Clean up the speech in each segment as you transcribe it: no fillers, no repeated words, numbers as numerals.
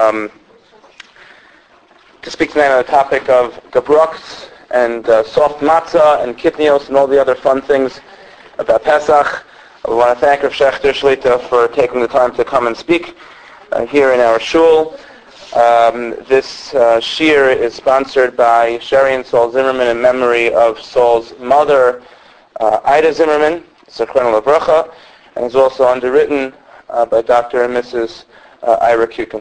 to speak tonight on the topic of gebroks and soft matzah and kitnios and all the other fun things about Pesach. I want to thank Rav Shechter Shlita for taking the time to come and speak here in our shul. This shiur is sponsored by Sherry and Saul Zimmerman in memory of Saul's mother, Ida Zimmerman, Zechrona Livracha, and is also underwritten by Dr. and Mrs. Ira Kukin.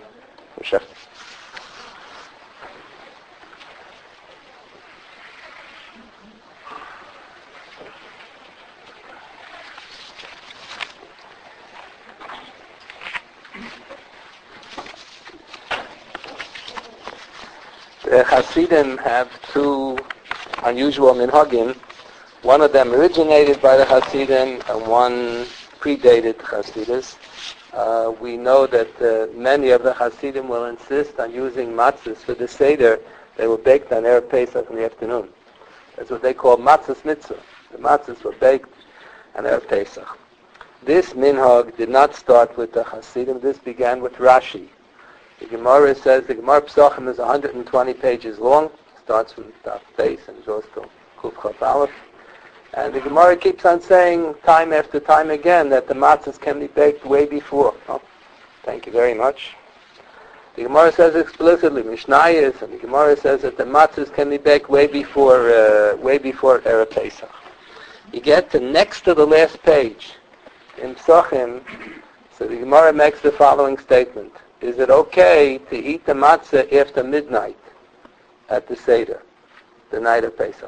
The Hasidim have two unusual minhagim. One of them originated by the Hasidim and one predated Hasidus. We know that many of the Hasidim will insist on using matzahs for the Seder. They were baked on Erev Pesach in the afternoon. That's what they call matzahs mitzvah. The matzahs were baked on Erev Pesach. This minhag did not start with the Hasidim. This began with Rashi. The Gemara says the Gemara Pesachim is 120 pages long. Starts from Daf Beis and goes to Kuf Chaf Aleph. And the Gemara keeps on saying time after time again that the matzahs can be baked way before. Oh, thank you very much. The Gemara says explicitly, Mishnayos, and the Gemara says that the matzahs can be baked way before Erev Pesach. You get to next to the last page in Pesachim, so the Gemara makes the following statement. Is it okay to eat the matzah after midnight at the Seder, the night of Pesach?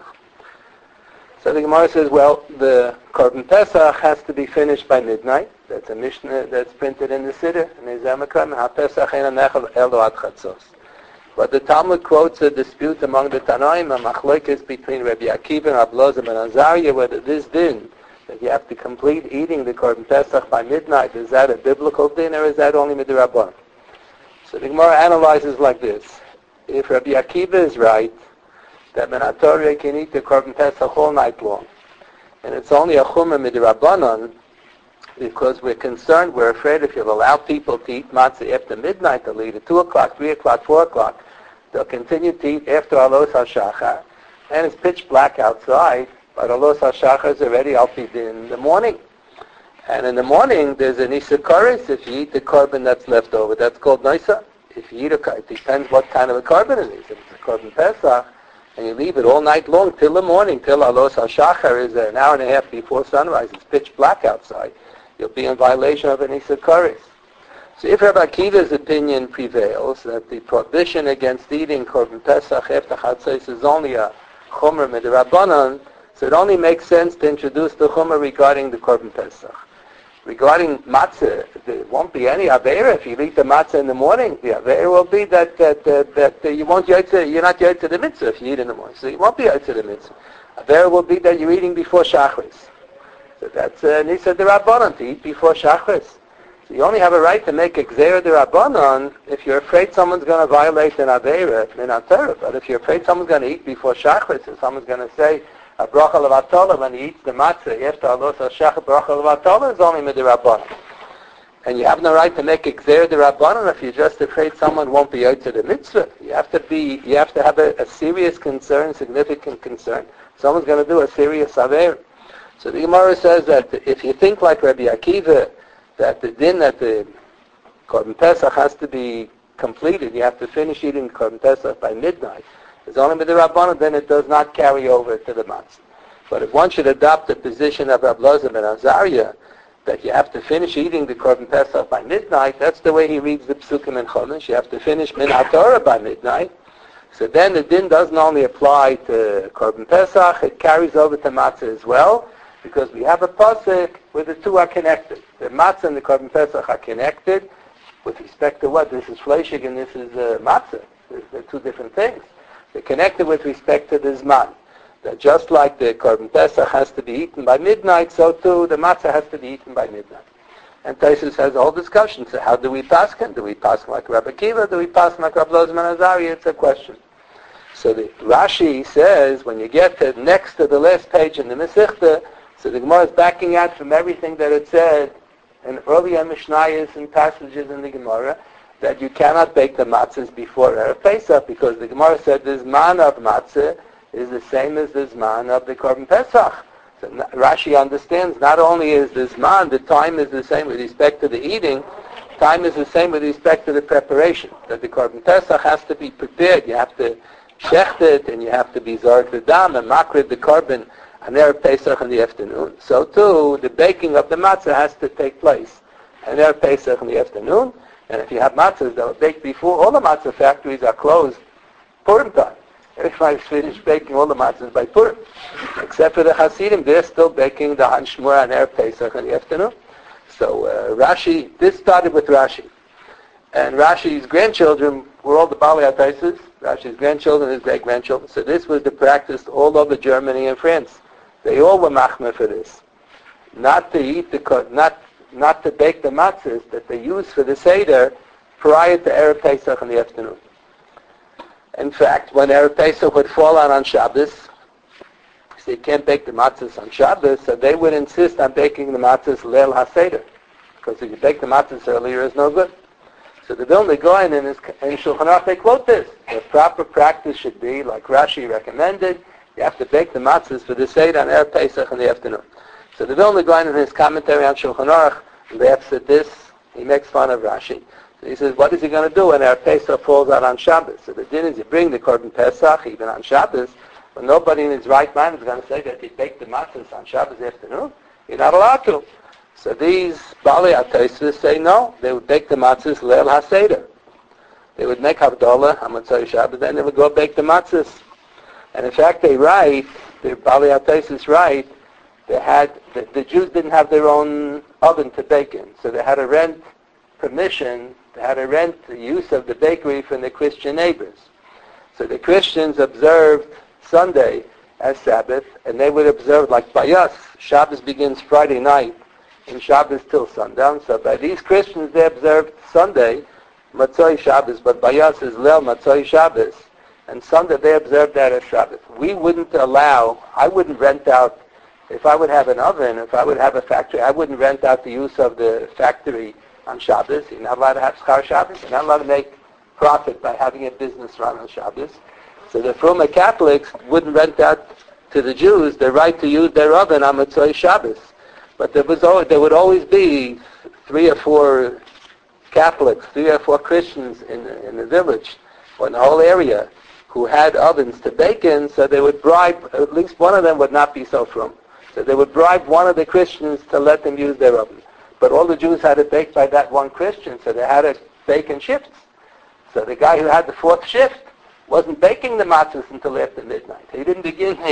So the Gemara says, well, the Korban Pesach has to be finished by midnight. That's a Mishnah that's printed in the Siddur, in the Zemakram, HaPesach Ein Nechel Elo Ad Chatzos. But the Talmud quotes a dispute among the Tanaim, a machlokes between Rabbi Akiva and Ablozim and Azariah, whether this din, that you have to complete eating the Korban Pesach by midnight, is that a biblical din or is that only midrabanan? So the Gemara analyzes like this. If Rabbi Akiva is right, that Torah can eat the Korban Pesach all night long, and it's only a chumrah midrabanan, because we're concerned, we're afraid if you'll allow people to eat matzah after midnight, they'll eat at 2 o'clock, 3 o'clock, 4 o'clock. They'll continue to eat after Alos HaShachar, and it's pitch black outside, but Alos HaShachar is already in the morning. And in the morning, there's an Isa Karis if you eat the korban that's left over. That's called Noisa. If you eat it depends what kind of a korban it is. If it's a korban Pesach, and you leave it all night long till the morning, till Alos HaShachar is an hour and a half before sunrise, it's pitch black outside, you'll be in violation of an Isa Karis. So if Rabbi Akiva's opinion prevails, that the prohibition against eating korban Pesach after Chatzos is only a chumrah midrabanan, so it only makes sense to introduce the chumrah regarding the korban Pesach. Regarding matzah, there won't be any aveira if you eat the matzah in the morning. The aveira will be that you won't you're not yotze the mitzvah if you eat in the morning. So you won't be yotze the mitzvah. Aveira will be that you're eating before shachris. So that's nisa d'Rabbanan, to eat before shachris. So you only have a right to make a gzeira d'Rabbanan if you're afraid someone's going to violate an aveira min Torah. But if you're afraid someone's going to eat before shachris, or someone's going to say a bracha levatala when he eats the matzah after Alos HaShachar, bracha levatala is only midrabanan. And you have no right to make a gzeira d'Rabbanan if you're just afraid someone won't be yotze the mitzvah. You have to have a serious concern, significant concern. Someone's going to do a serious aver. So the Gemara says that if you think like Rabbi Akiva, that the din that the Korban Pesach has to be completed, you have to finish eating Korban Pesach by midnight, it's only midrabanan, then it does not carry over to the matzah. But if one should adopt the position of Ablozim and Azariah, that you have to finish eating the Korban Pesach by midnight, that's the way he reads the Psukim in Chumash. You have to finish Min HaTorah by midnight. So then the din doesn't only apply to Korban Pesach, it carries over to matzah as well, because we have a pasuk where the two are connected. The matzah and the Korban Pesach are connected with respect to what? This is fleshig and this is matzah. They're two different things. They're connected with respect to the Zman. That just like the Korban Pesach has to be eaten by midnight, so too the matzah has to be eaten by midnight. And Taisus has a whole discussion. So how do we paskin? Do we paskin like Rabbi Akiva? Do we paskin like Rabbi Lozman Azariah? It's a question. So the Rashi says, when you get to next to the last page in the Masechta, so the Gemara is backing out from everything that it said in earlier Mishnayos and passages in the Gemara, that you cannot bake the matzahs before Erev Pesach, because the Gemara said the Zman of matzah is the same as the Zman of the Korban Pesach. So Rashi understands not only is the Zman, the time is the same with respect to the eating, time is the same with respect to the preparation. That the Korban Pesach has to be prepared. You have to shecht it, and you have to be zarek the dam and makrid the korban on Erev Pesach in the afternoon. So too, the baking of the matzah has to take place on Erev Pesach in the afternoon. And if you have matzahs that were baked before, all the matzah factories are closed Purim time. Everybody's finished baking all the matzahs by Purim. Except for the Hasidim, they're still baking the Han Shmur on Erev Pesach in the afternoon. So Rashi, this started with Rashi. And Rashi's grandchildren were all the Balei HaTaisus. Rashi's grandchildren, his great-grandchildren. So this was the practice all over Germany and France. They all were machmer for this. Not to eat not to bake the matzahs that they used for the Seder prior to Erev Pesach in the afternoon. In fact, when Erev Pesach would fall on Shabbos, so you can't bake the matzahs on Shabbos, so they would insist on baking the matzahs Leil HaSeder. Because if you bake the matzahs earlier, it's no good. So the Vilna Gaon in Shulchan Aruch, they quote this. The proper practice should be, like Rashi recommended, you have to bake the matzahs for the Seder on Erev Pesach in the afternoon. So the Vilna Gaon in his commentary on Shulchan Aruch, laughs at this. He makes fun of Rashi. So he says, what is he going to do when Erev Pesach falls out on Shabbos? So the din is you bring the Korban Pesach even on Shabbos, but nobody in his right mind is going to say that he baked the matzahs on Shabbos afternoon. You're not allowed to. So these Balei HaTosfos say no. They would bake the matzahs Leil HaSeder. They would make Havdalah on Motzei Shabbos, then they would go bake the matzahs. And in fact, they write, the Balei HaTosfos write, the Jews didn't have their own oven to bake in, so they had to rent permission, they had to rent the use of the bakery from the Christian neighbors. So the Christians observed Sunday as Sabbath, and they would observe, like by us, Shabbos begins Friday night, and Shabbos till sundown. So by these Christians, they observed Sunday, Motzei Shabbos, but by us is Leil Motzei Shabbos, and Sunday they observed that as Shabbos. We wouldn't allow, I wouldn't rent out, if I would have an oven, if I would have a factory, I wouldn't rent out the use of the factory on Shabbos. You're not allowed to have Schar Shabbos. You're not allowed to make profit by having a business run on Shabbos. So the Fruma Catholics wouldn't rent out to the Jews the right to use their oven on Motzei Shabbos. But there would always be 3 or 4 Catholics, 3 or 4 Christians in the village or in the whole area who had ovens to bake in, so they would bribe, at least one of them would not be so frum. So they would bribe one of the Christians to let them use their oven. But all the Jews had to bake by that one Christian, so they had to bake in shifts. So the guy who had the 4th shift wasn't baking the matzahs until after midnight. He didn't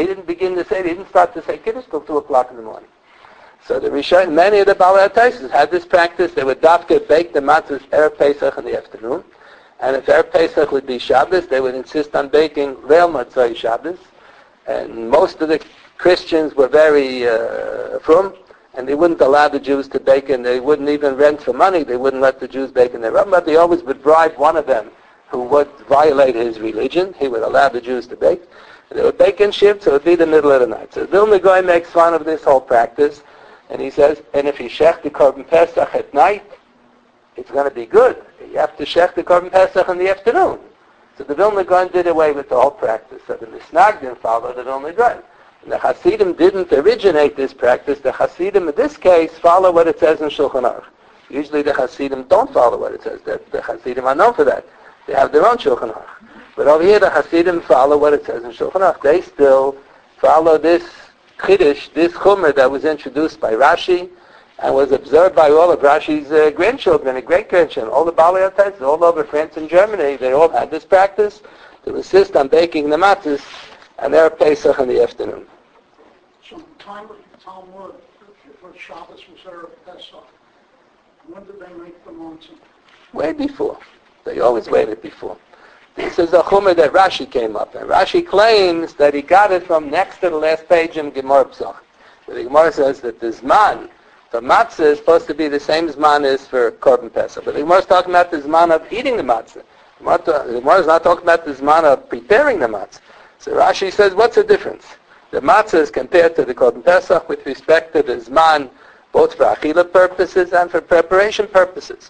start to say Kiddush till 2 o'clock in the morning. So the Rishon, many of the Balei HaTosfos had this practice. They would dafka bake the matzahs Erev Pesach in the afternoon. And if Erev Pesach would be Shabbos, they would insist on baking Leil Motzei Shabbos. And most of the Christians were very frum, and they wouldn't allow the Jews to bake, and they wouldn't even rent for money. They wouldn't let the Jews bake in their oven, but they always would bribe one of them who would violate his religion. He would allow the Jews to bake. And they would bake in shifts, so it would be the middle of the night. So Vilna Gaon makes fun of this whole practice, and he says, and if you shech the Korban Pesach at night, it's going to be good. You have to shech the Korban Pesach in the afternoon. So the Vilna Gaon did away with the whole practice. So the Misnagdim followed the Vilna Gaon. And the Hasidim didn't originate this practice. The Hasidim, in this case, follow what it says in Shulchan Aruch. Usually the Hasidim don't follow what it says. The Hasidim are known for that. They have their own Shulchan Aruch. But over here, the Hasidim follow what it says in Shulchan Aruch. They still follow this Chiddush, this Chumrah that was introduced by Rashi and was observed by all of Rashi's grandchildren and great-grandchildren. All the Balei HaTosfos, all over France and Germany, they all had this practice to insist on baking the matzahs and Erev Pesach in the afternoon. So the time of the Talmud for Shabbos was Erev Pesach. When did they make the matzah? Way before. They always waited before. This is a chumrah that Rashi came up, and Rashi claims that he got it from next to the last page in Gemara Pesach. The Gemara says that the Zman for matzah is supposed to be the same Zman as for Korban Pesach. But the Gemara is talking about the Zman of eating the matzah. The Gemara is not talking about the Zman of preparing the matzah. So Rashi says, what's the difference? The matzah is compared to the Korban Pesach with respect to the Zman, both for Achila purposes and for preparation purposes.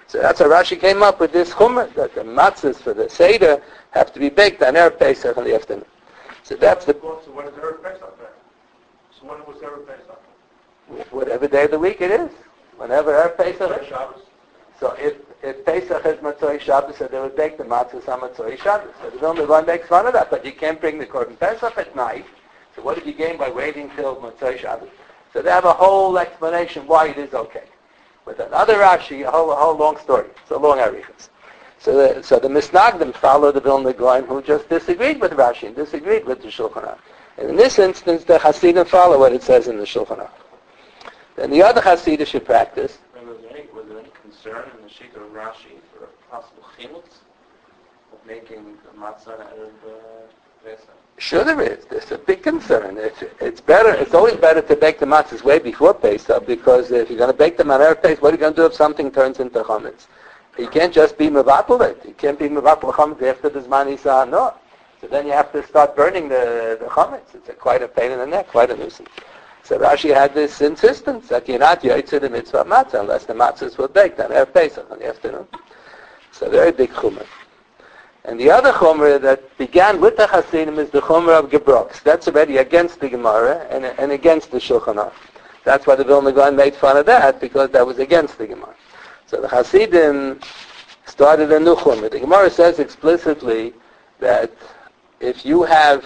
So that's how Rashi came up with this chumrah, that the matzahs for the Seder have to be baked on Erev Pesach in the afternoon. So that's the... So when is Erev Pesach then? So when was Erev Pesach? Whatever day of the week it is. Whenever Erev Pesach Like is. Shabbos? So if Pesach is Matzoi Shabbos, so they would bake the matzahs on Matzoi Shabbos. So the Vilna Gaon makes fun of that, but you can't bring the Korban Pesach at night. So what did you gain by waiting till Matzoi Shabbos? So they have a whole explanation why it is okay. With another Rashi, a whole long story. It's a long arichas. So the Misnagdim followed the Vilna Gaon, who just disagreed with Rashi and disagreed with the Shulchan Aruch. And in this instance, the Hasidim follow what it says in the Shulchan Aruch. Then the other Hasidic practice. Was there any concern in the Shita of Rashi for a possible chilutz of making the matzah out of Pesach? Sure there is. There's a big concern. It's better. It's always better to bake the matzahs way before Pesach, because if you're going to bake them on Erev Pesach, what are you going to do if something turns into chametz? You can't just be mevatel it. You can't be mevatel chametz after the zman isa no. So then you have to start burning the chametz. It's quite a pain in the neck, quite a nuisance. So Rashi had this insistence that you're not yotzei the mitzvah matzah unless the matzahs were baked on Erev Pesach in the afternoon. It's a very big chumrah. And the other chumrah that began with the Hasidim is the chumrah of Gebroks. That's already against the Gemara and against the Shulchan Aruch. That's why the Vilna Gaon made fun of that, because that was against the Gemara. So the Hasidim started a new chumrah. The Gemara says explicitly that if you have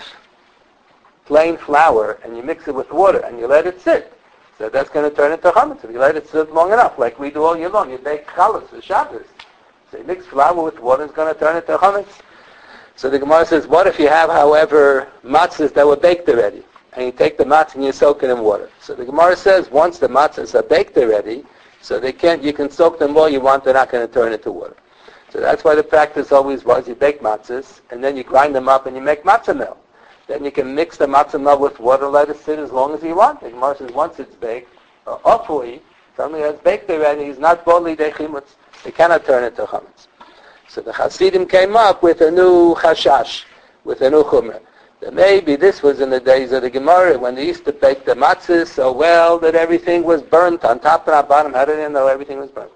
plain flour and you mix it with water and you let it sit, so that's going to turn into chametz. If you let it sit long enough, like we do all year long, you bake challah for Shabbos. So you mix flour with water, it's going to turn into chametz. So the Gemara says, what if you have, however, matzahs that were baked already, and you take the matzah and you soak it in water? So the Gemara says, once the matzahs are baked already, so you can soak them all you want, they're not going to turn into water. So that's why the practice always was, you bake matzahs, and then you grind them up and you make matzah meal. Then you can mix the matzah meal with water, let it sit as long as you want. The Gemara says, once it's baked, hopefully, something that's baked already is not bodli dechimutz. They cannot turn into chametz. So the Hasidim came up with a new chashash, with a new chumrah. That maybe this was in the days of the Gemara, when they used to bake the matzahs so well that everything was burnt on top and on bottom. How did they know everything was burnt?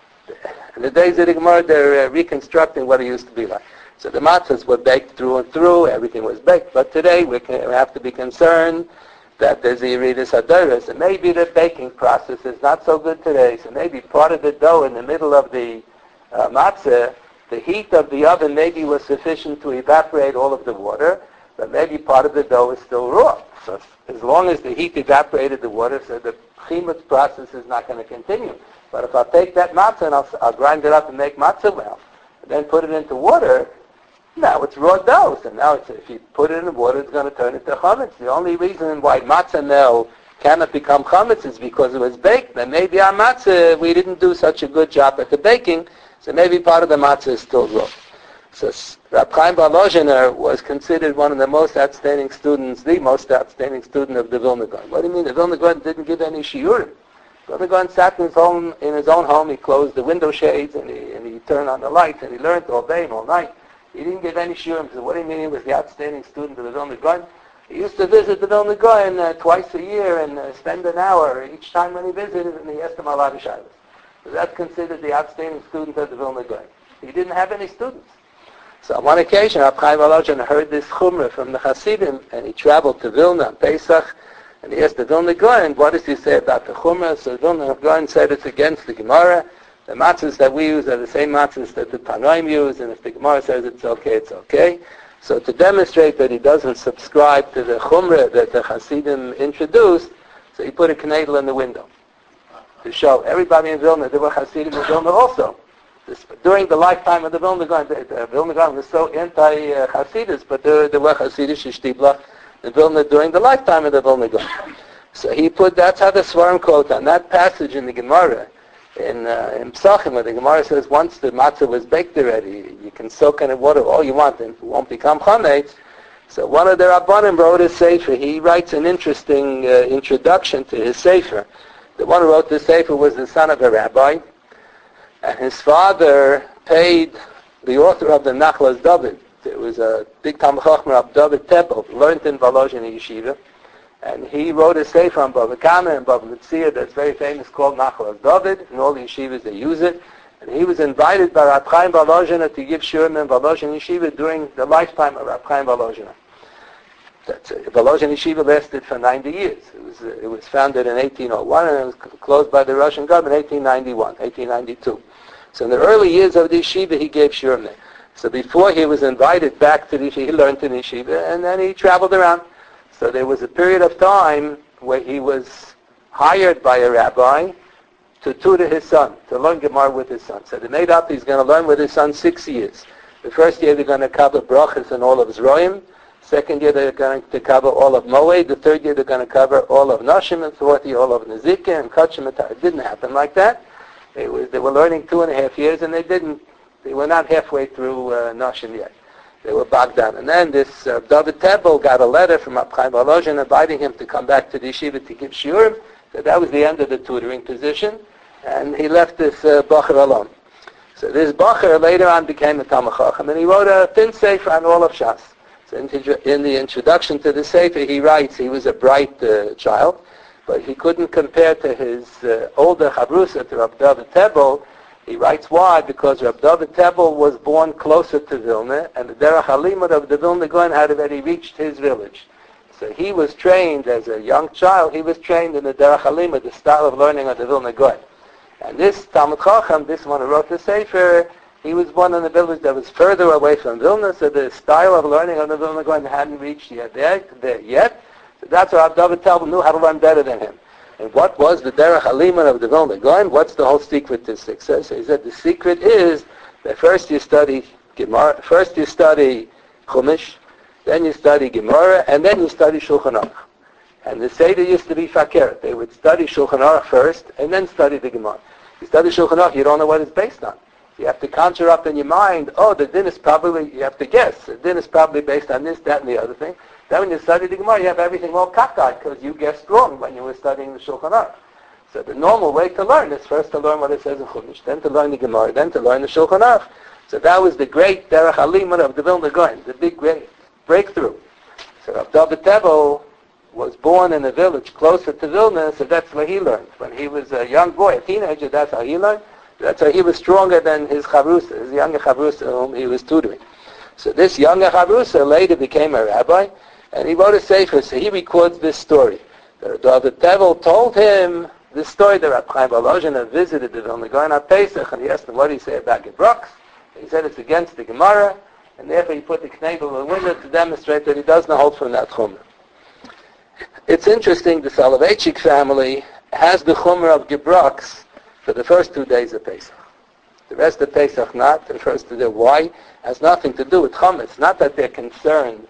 In the days of the Gemara, they're reconstructing what it used to be like. So the matzahs were baked through and through, everything was baked. But today we have to be concerned that there's a Yeridus Hadoros, and maybe the baking process is not so good today. So maybe part of the dough in the middle of the matzah, the heat of the oven maybe was sufficient to evaporate all of the water, but maybe part of the dough is still raw. So as long as the heat evaporated the water, so the chimutz process is not going to continue. But if I take that matzah and I'll grind it up and make matzah well, and then put it into water, now it's raw dough. So now if you put it in the water, it's going to turn into chametz. The only reason why matzah now cannot become chametz is because it was baked. Then maybe our matzah, we didn't do such a good job at the baking, so maybe part of the matzah is still raw. So Rab Chaim Volozhiner was considered one of the most outstanding students, the most outstanding student of the Vilna Gaon. What do you mean? The Vilna Gaon didn't give any shiurim. Vilna Gaon sat in his own home. He closed the window shades and he turned on the lights and he learned all day and all night. He didn't give any shiurim. So what do you mean he was the outstanding student of the Vilna Gaon? He used to visit the Vilna Gaon twice a year and spend an hour each time when he visited, and he asked him a lot of shaylos. So that's considered the outstanding student of the Vilna Gaon. He didn't have any students. So on one occasion, Rab Chaim Volozhiner heard this chumrah from the Hasidim, and he traveled to Vilna on Pesach, and he asked the Vilna Gaon, what does he say about the chumrah? So the Vilna Gaon said it's against the Gemara. The matzahs that we use are the same matzahs that the Tanoim use, and if the Gemara says it's okay, it's okay. So to demonstrate that he doesn't subscribe to the chumrah that the Hasidim introduced, so he put a knedel in the window to show everybody in Vilna. There were Hasidim in Vilna also. During the lifetime of the Vilna Gaon, the Vilna Gaon was so anti-Hasidus, but there were Hasidish Shtibla in Vilna during the lifetime of the Vilna Gaon. So he put, that's how the Svarim quote on that passage in the Gemara, in Psachim, where the Gemara says once the matzah was baked already, you can soak in water all you want and it won't become chametz. So one of the Rabbanim wrote a sefer. He writes an interesting introduction to his sefer. The one who wrote the sefer was the son of a rabbi, and his father paid the author of the Nachlas David. It was a big Talmid Chacham of David Tepel, learned in Volozhin Yeshiva, and he wrote a sefer on Bava Kama and Bava Metzia that's very famous called Nachlas David. In all the yeshivas they use it, And he was invited by Rab Chaim Volozhiner to give shiurim in Volozhin Yeshiva during the lifetime of Rab Chaim Volozhiner. Volozhin Yeshiva lasted for 90 years. It was founded in 1801 and it was closed by the Russian government in 1892. So in the early years of the yeshiva, he gave shiurim there. So before he was invited back to the yeshiva, he learned in the yeshiva, and then he traveled around. So there was a period of time where he was hired by a rabbi to tutor his son, to learn Gemara with his son. So they made up he's going to learn with his son 6 years. The first year they're going to cover brachas and all of Zroim. Second year they're going to cover all of Moed. The third year they're going to cover all of Nashim. And fourth year all of Nezikah and Kachim. It didn't happen like that. They were learning 2.5 years, and they were not halfway through Nashim yet. They were bogged down. And then this David Tebel got a letter from Rab Chaim Volozhin inviting him to come back to the yeshiva to give shiurim. So that was the end of the tutoring position, and he left this Bacher alone. So this Bacher later on became a Talmid Chacham, and he wrote a thin sefer on all of Shas. So in the introduction to the sefer, he writes he was a bright child, but he couldn't compare to his older Chavrusa, to Rab David Tebel. He writes why, because Rab David Tebel was born closer to Vilna, and the Derech HaLimud of the Vilna Gaon had already reached his village. So he was trained as a young child, he was trained in the Derech HaLimud, the style of learning of the Vilna Gaon. And this Talmid Chacham, this one who wrote the sefer, he was born in a village that was further away from Vilna, so the style of learning of the Vilna Gaon hadn't reached there yet. So that's why Rab David Tebel knew how to learn better than him. And what was the Derech HaLimud of the Vilna Gaon? What's the whole secret to success? He said the secret is that first you study Gemara, first you study Chumash, then you study Gemara, and then you study Shulchan Aruch. And the Seder used to be fakir. They would study Shulchan Aruch first, and then study the Gemara. You study Shulchan Aruch, you don't know what it's based on. You have to conjure up in your mind, the din is probably, you have to guess, the din is probably based on this, that, and the other thing. Then when you study the Gemara, you have everything all cockeyed because you guessed wrong when you were studying the Shulchan Aruch. So the normal way to learn is first to learn what it says in Chumash, then to learn the Gemara, then to learn the Shulchan Aruch. So that was the great Derech HaLimud of the Vilna Gaon, the big great breakthrough. So Rab David Tebel was born in a village closer to Vilna, so that's where he learned. When he was a young boy, a teenager, that's how he learned. That's how he was stronger than his Chavrusa, his younger Chavrusa whom he was tutoring. So this younger Chavrusa later became a rabbi, and he wrote a sefer, so he records this story. David Tebel told him this story that Rab Chaim Volozhiner visited the Vilna Gaon on Pesach, and he asked him what he said about Gebrachs. He said it's against the Gemara, and therefore he put the knebel in the window to demonstrate that he doesn't hold from that chumrah. It's interesting, the Soloveitchik family has the chumrah of Gebrachs for the first 2 days of Pesach. The rest of Pesach not, the first 2 days. Why? Has nothing to do with chametz. Not that they're concerned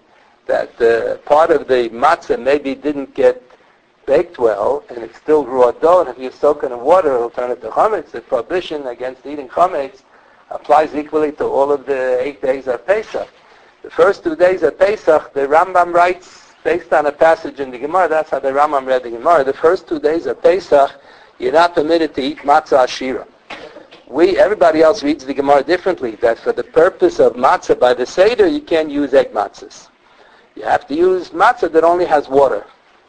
that part of the matzah maybe didn't get baked well, and it's still raw dough, and if you soak it in water, it'll turn it to chametz. The prohibition against eating chametz applies equally to all of the 8 days of Pesach. The first 2 days of Pesach, the Rambam writes, based on a passage in the Gemara, that's how the Rambam read the Gemara, the first 2 days of Pesach, you're not permitted to eat matzah ashira. Everybody else reads the Gemara differently, that for the purpose of matzah by the Seder, you can't use egg matzahs. You have to use matzah that only has water.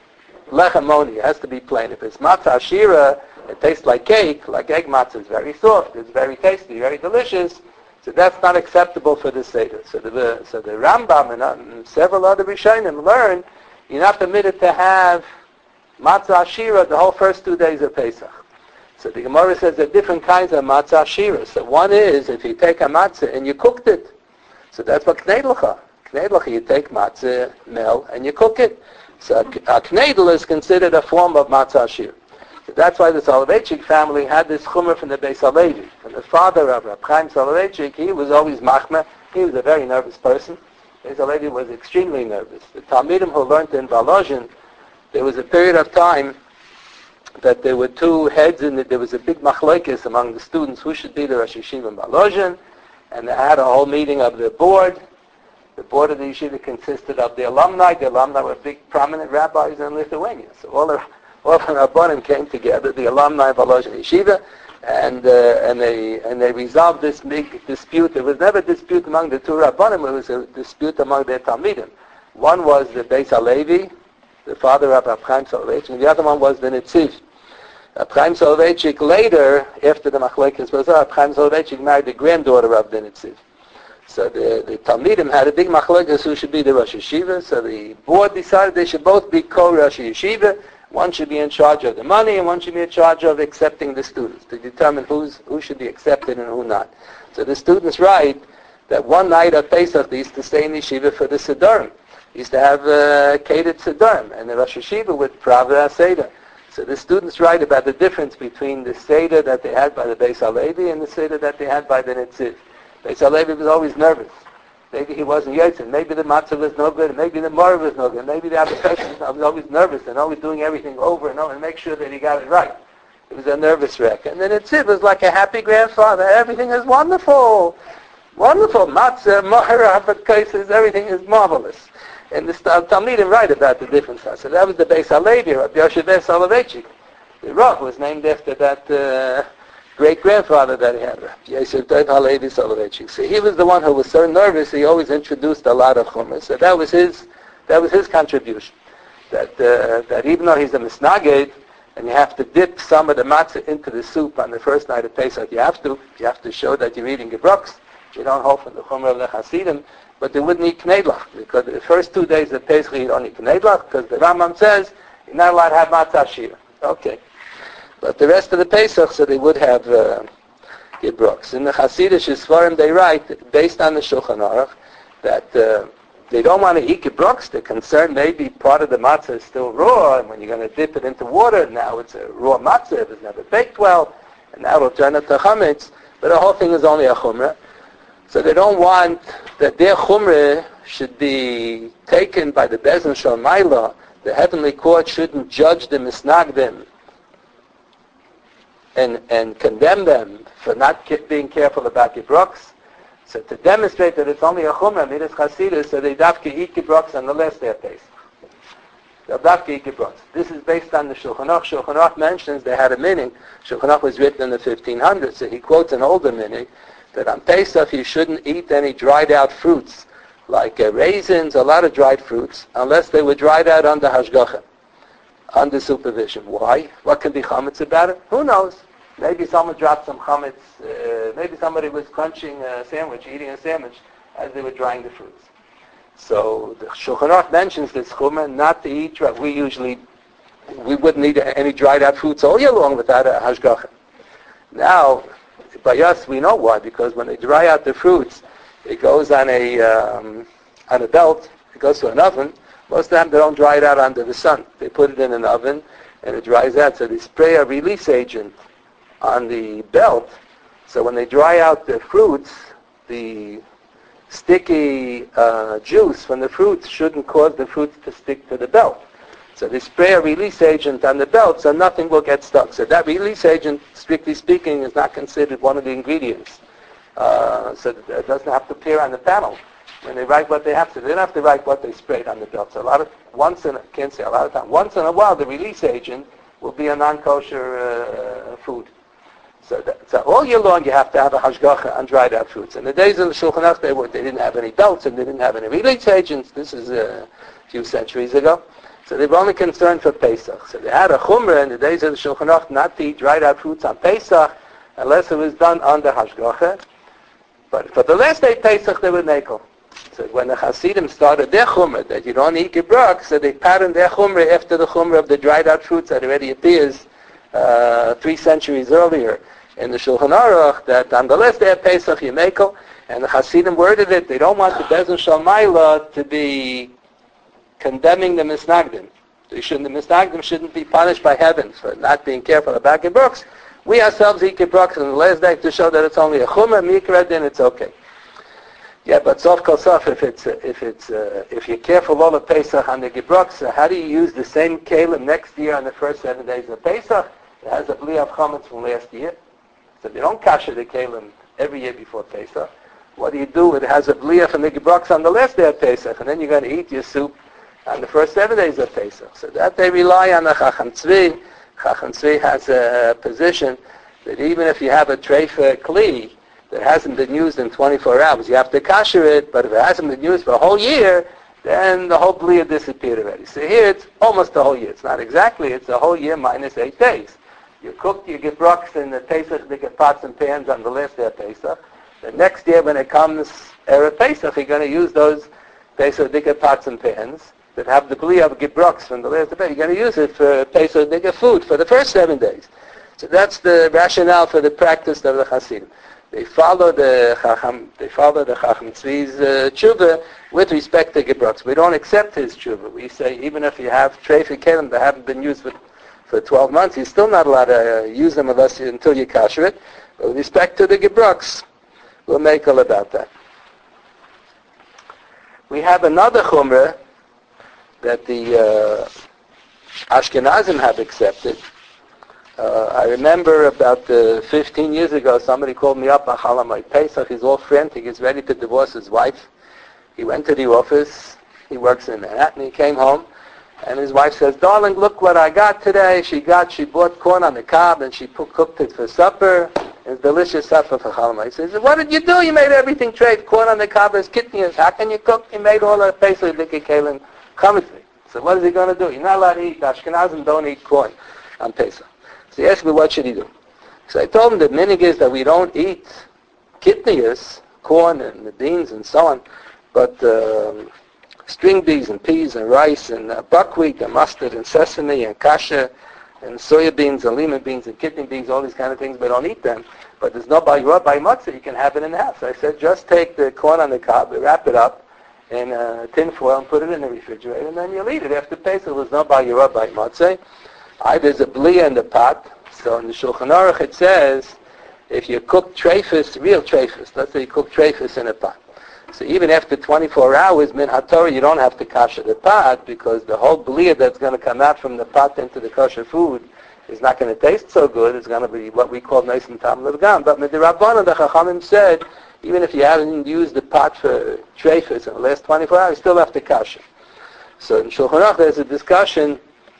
Lechem moni, it has to be plain. If it's matzah ashira, it tastes like cake, like egg matzah is very soft, it's very tasty, very delicious, so that's not acceptable for the Seder. So the Rambam and several other Rishonim learn you're not permitted to have matzah ashira the whole first 2 days of Pesach. So the Gemara says there are different kinds of matzah ashira. So one is if you take a matzah and you cooked it. So that's what knedlcha. Knedlcha, you take matzah meal and you cook it. So a knedel is considered a form of matzah ashira. So that's why the Soloveitchik family had this chumrah from the Beis HaLevi. And the father of Rab Chaim Soloveitchik, he was always machmeh. He was a very nervous person. Beis HaLevi was extremely nervous. The Talmidim who learned in Volozhin, there was a period of time that there were two heads in it. There was a big machlokes among the students who should be the Rosh Yeshiva in Volozhin, and they had a whole meeting of the board. The board of the yeshiva consisted of the alumni. The alumni were big prominent rabbis in Lithuania. So all the Rabbanim came together, the alumni of Volozhin Yeshiva, and they resolved this big dispute. There was never a dispute among the two Rabbanim. It was a dispute among their Talmidim. One was the Beis HaLevi, the father of Rab Chaim Soloveitchik, and the other one was the Netziv. Reb Chaim Soloveitchik later, after the Machlekes was up, Chaim Soloveitchik married the granddaughter of the Nitziv. So the Talmidim had a big Machlekes who should be the Rosh Yeshiva. So the board decided they should both be co-Rosh Yeshiva. One should be in charge of the money, and one should be in charge of accepting the students, to determine who should be accepted and who not. So the students write that one night at Pesach they used to stay in Yeshiva for the Siddurim. They used to have catered Siddurim, and the Rosh Yeshiva would pravda Seder. So the students write about the difference between the Seder that they had by the Beis HaLevi and the Seder that they had by the Nitziv. Beis HaLevi was always nervous. Maybe he wasn't Yotzin. Maybe the matzah was no good. Maybe the morah was no good. Maybe the application was always nervous and always doing everything over and over and make sure that he got it right. It was a nervous wreck. And then Nitziv was like a happy grandfather. Everything is wonderful. Wonderful. Matzah, morah, applications, everything is marvelous. And the Talmidim write about the difference. So that was the Beis HaLevi, Rabbi Yoshe Soloveitchik. The Rav was named after that great-grandfather that he had, Rabbi Yosef HaLevi Soloveitchik. So he was the one who was so nervous, he always introduced a lot of chumrah. So that was his contribution. That even though he's a misnaged, and you have to dip some of the matzah into the soup on the first night of Pesach, you have to show that you're eating gebroks. You don't hold from the chumrah of the Hasidim. But they wouldn't eat knedlach, because the first 2 days of Pesach you don't eat knedlach, because the Rambam says you're not allowed to have matzah shira. Okay. But the rest of the Pesach, so they would have gebroks. In the Hasidic Sfarim they write, based on the Shulchan Aruch, that they don't want to eat gebroks. They're concerned maybe part of the matzah is still raw, and when you're going to dip it into water, now it's a raw matzah, it was never baked well, and now it'll turn into chametz. But the whole thing is only a chumrah. So they don't want that their chumrah should be taken by the Beis Din Shel Maila. The heavenly court shouldn't judge the misnagdim and condemn them for not being careful about gebroks. So to demonstrate that it's only a chumrah, midas chasidus, so they dafke eat gebroks on the last day of Pesach. They'll dafke eat gebroks. This is based on the Shulchan Aruch. Shulchan Aruch mentions they had a meaning. Shulchan Aruch was written in the 1500s, so he quotes an older meaning, that on Pesach you shouldn't eat any dried out fruits, like raisins, a lot of dried fruits, unless they were dried out under hashgacha, under supervision. Why? What can be chametz about it? Who knows? Maybe someone dropped some chametz, maybe somebody was crunching a sandwich, eating a sandwich, as they were drying the fruits. So the Shulchan Aruch mentions this chumrah, not to eat, we wouldn't eat any dried out fruits all year long without a hashgacha. Now, by us, we know why, because when they dry out the fruits, it goes on a belt, it goes to an oven. Most of the time they don't dry it out under the sun. They put it in an oven and it dries out. So they spray a release agent on the belt. So when they dry out the fruits, the sticky juice from the fruits shouldn't cause the fruits to stick to the belt. So they spray a release agent on the belt so nothing will get stuck. So that release agent, strictly speaking, is not considered one of the ingredients. So it doesn't have to appear on the panel. When they write what they have to, they don't have to write what they sprayed on the belt. So once in a while, the release agent will be a non-kosher food. So all year long you have to have a hashgacha on dried out fruits. In the days of the Shulchan Aruch, they didn't have any belts and they didn't have any release agents. This is a few centuries ago. So they were only concerned for Pesach. So they had a chumrah in the days of the Shulchan Aruch not to eat dried out fruits on Pesach unless it was done under hashgacha. But for the last day Pesach they were nekel. So when the Hasidim started their chumrah that you don't eat gebrok, so they patterned their chumrah after the chumrah of the dried out fruits that already appears 3 centuries earlier in the Shulchan Aruch, that on the last day of Pesach you nekel. And the Hasidim worded it, they don't want the Beis Din Shel Maila to be condemning the misnagdim. The misnagdim shouldn't be punished by heaven for not being careful about gebroks. We ourselves eat gebroks on the last day to show that it's only a chumrah, mikra, then it's okay. Yeah, but sof kol sof, if you're careful all of Pesach on the gebroks, how do you use the same kelim next year on the first 7 days of Pesach? It has a bli of chametz from last year. So they don't kasher the kelim every year before Pesach. What do? It has a bli from the gebroks on the last day of Pesach, and then you're going to eat your soup on the first 7 days of Pesach. So that they rely on the Chacham Tzvi. Chacham Tzvi has a position that even if you have a treifa kli that hasn't been used in 24 hours, you have to kasher it, but if it hasn't been used for a whole year, then the whole bli disappeared already. So here it's almost the whole year. It's not exactly, it's a whole year minus 8 days. You cook your gebrocks in the Pesach, they get pots and pans on the last day of Pesach. The next year when it comes Erev Pesach, you're going to use those Pesach Dika pots and pans that have the bli of gebrocks from the last day. You're going to use it for Pesach Dika food for the first 7 days. So that's the rationale for the practice of the Hasidim. They follow the Chacham Tzvi's tshuva with respect to gebrocks. We don't accept his tshuva. We say even if you have treifei kelim that haven't been used for 12 months, you're still not allowed to use them until you kasher it. But with respect to the gebrocks, we'll make all about that. We have another chumrah that the Ashkenazim have accepted. I remember about 15 years ago, somebody called me up on Chalamai Pesach. He's all frantic. He's ready to divorce his wife. He went to the office. He works in Manhattan. He came home, and his wife says, "Darling, look what I got today." She bought corn on the cob, and she cooked it for supper. It's delicious supper for Chalamai. He says, "What did you do? You made everything treif. Corn on the cob is kidneys. How can you cook? You made all the Pesach Dika Kalim chametzi." So what is he going to do? You're not allowed to eat. Ashkenazim don't eat corn on Pesach. So he asked me, what should he do? So I told him the minig is that we don't eat kitniyas, corn and the beans and so on, but string beans and peas and rice and buckwheat and mustard and sesame and kasha and soya beans and lima beans and kidney beans, all these kind of things, we don't eat them. But there's no by matzah, you can have it in the house. So I said, just take the corn on the cob, wrap it up in tin foil and put it in the refrigerator, and then you'll eat it. After Pesach, there's no by matzah. There's a blia in the pot. So in the Shulchan Aruch it says, if you cook treifus, real treifus, let's say you cook treifus in a pot. So even after 24 hours, min haTorah, you don't have to kasher the pot because the whole blia that's going to come out from the pot into the kosher food is not going to taste so good. It's going to be what we call nice and tam levgam. But with the Rabbanan, the Chachamim said, even if you haven't used the pot for treifus in the last 24 hours, you still have to kasher. So in Shulchan Aruch there's a discussion.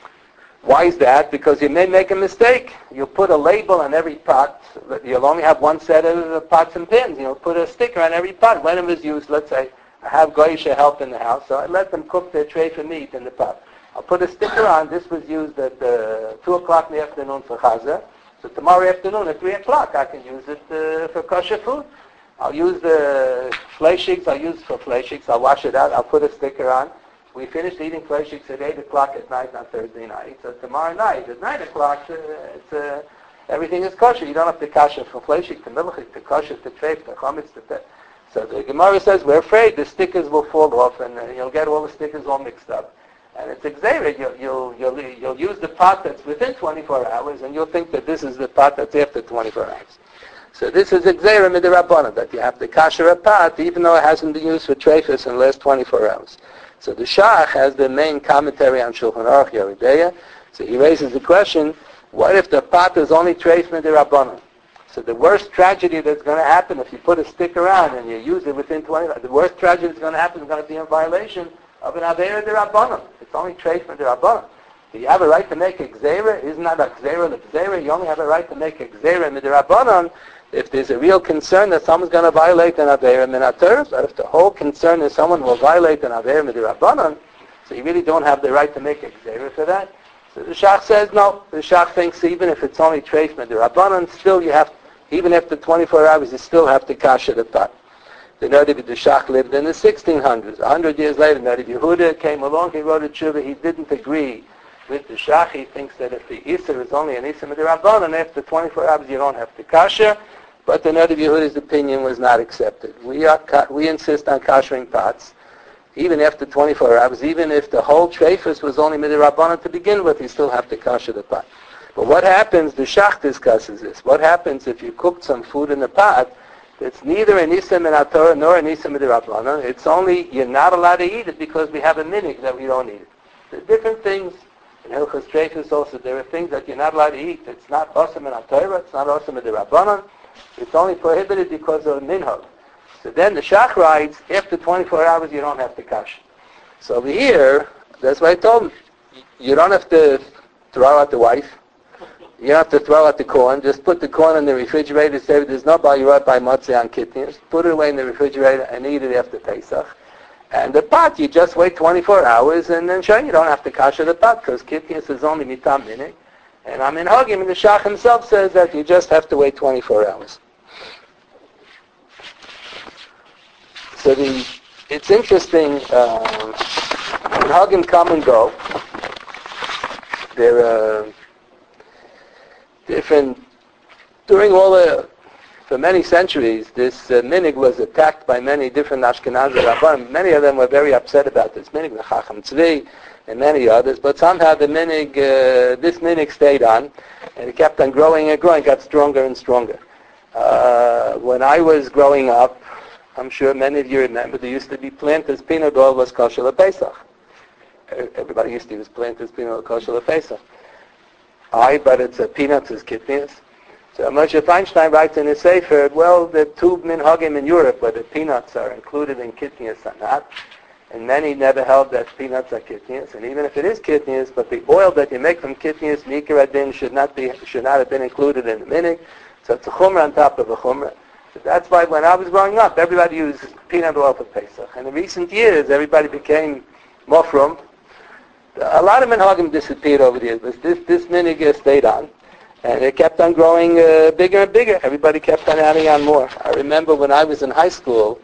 Why is that? Because you may make a mistake. You'll put a label on every pot. You'll only have one set of pots and pans. You'll put a sticker on every pot. When it was used, let's say, I have Goyisha help in the house, so I let them cook their tray for meat in the pot. I'll put a sticker on, this was used at 2 o'clock in the afternoon for Chazah. So tomorrow afternoon at 3 o'clock, I can use it for kosher food. I'll use the fleishiks, I'll use for fleishiks. I'll wash it out, I'll put a sticker on. We finished eating fleishiks at 8 o'clock at night on Thursday night. So tomorrow night at 9 o'clock, everything is kosher. You don't have to kasher from fleishik to milchik to kosher to treif to chametz to peh. So the Gemara says we're afraid the stickers will fall off and you'll get all the stickers all mixed up. And it's exaggerated. You'll use the pot that's within 24 hours and you'll think that this is the pot that's after 24 hours. So this is exaggerated midrabanan, that you have to kasher a pot even though it hasn't been used for treifus in the last 24 hours. So the Shach has the main commentary on Shulchan Aruch Yeridea. So he raises the question, what if the pot is only treif midrabanan? So the worst tragedy that's going to happen if you put a sticker on and you use it within 20, the worst tragedy that's going to happen is going to be in violation of an Aveira D'Rabbanan. It's only treif midrabanan. Do you have a right to make a gzeira? Isn't that a gzeira l'gzeira? You only have a right to make a gzeira midrabanan if there's a real concern that someone's going to violate an Aveira min haTorah. But if the whole concern is someone will violate an Aveira midrabanan, so you really don't have the right to make a gzeira for that. So the Shach says no. The Shach thinks even if it's only treif midrabanan, still you have, even after 24 hours, you still have to kasher the pot. The Nadav the Shach lived in the 1600s. 100 years later, Nadav Yehuda came along, he wrote a tshuva, he didn't agree with the Shach. He thinks that if the Isser is only an Isser midrabanan, after 24 hours you don't have to kasher. But the Nadav Yehuda's opinion was not accepted. We insist on kashering pots, even after 24 hours, even if the whole treifus was only midrabanan to begin with, you still have to kasher the pot. But what happens, the Shach discusses this, what happens if you cooked some food in the pot that's neither an Isser min haTorah nor an Isser midrabanan? It's only, you're not allowed to eat it because we have a minig that we don't eat it. There are different things. In Hilchos Treifus also, there are things that you're not allowed to eat. It's not Osam min haTorah, it's not Osam midrabanan. It's only prohibited because of minhag. So then the Shach writes, after 24 hours you don't have to kasher. So over here, that's why I told him, you don't have to throw out the wife. You don't have to throw out the corn. Just put the corn in the refrigerator. Say there's no bayirot by matzah on kitniyos. Put it away in the refrigerator and eat it after Pesach. And the pot, you just wait 24 hours and then sure, you don't have to kasher the pot because kitniyos is only mitam minig. And I'm in Hagim, and the Shach himself says that you just have to wait 24 hours. So it's interesting, when Hagim come and go, there are different, for many centuries, this minig was attacked by many different Ashkenazi Rabbanim. Many of them were very upset about this minig, the Chacham Tzvi, and many others, but somehow this minig stayed on, and it kept on growing and growing, got stronger and stronger. When I was growing up, I'm sure many of you remember, there used to be Planters peanut oil was kosher lePesach. Everybody used to use Planters peanut oil kosher lePesach. But it's peanuts is kidneys. So Moshe Feinstein writes in his Sefer, well, the two minhagim in Europe where the peanuts are included in kidneys are not. And many never held that peanuts are kidneys. And even if it is kidneys, but the oil that you make from kidneys, Mikra Adin, should not have been included in the minig. So it's a chumrah on top of a chumrah. So that's why when I was growing up, everybody used peanut oil for Pesach. And in recent years, everybody became mofrum. A lot of minhagim disappeared over the years, but this minig stayed on. And it kept on growing bigger and bigger. Everybody kept on adding on more. I remember when I was in high school,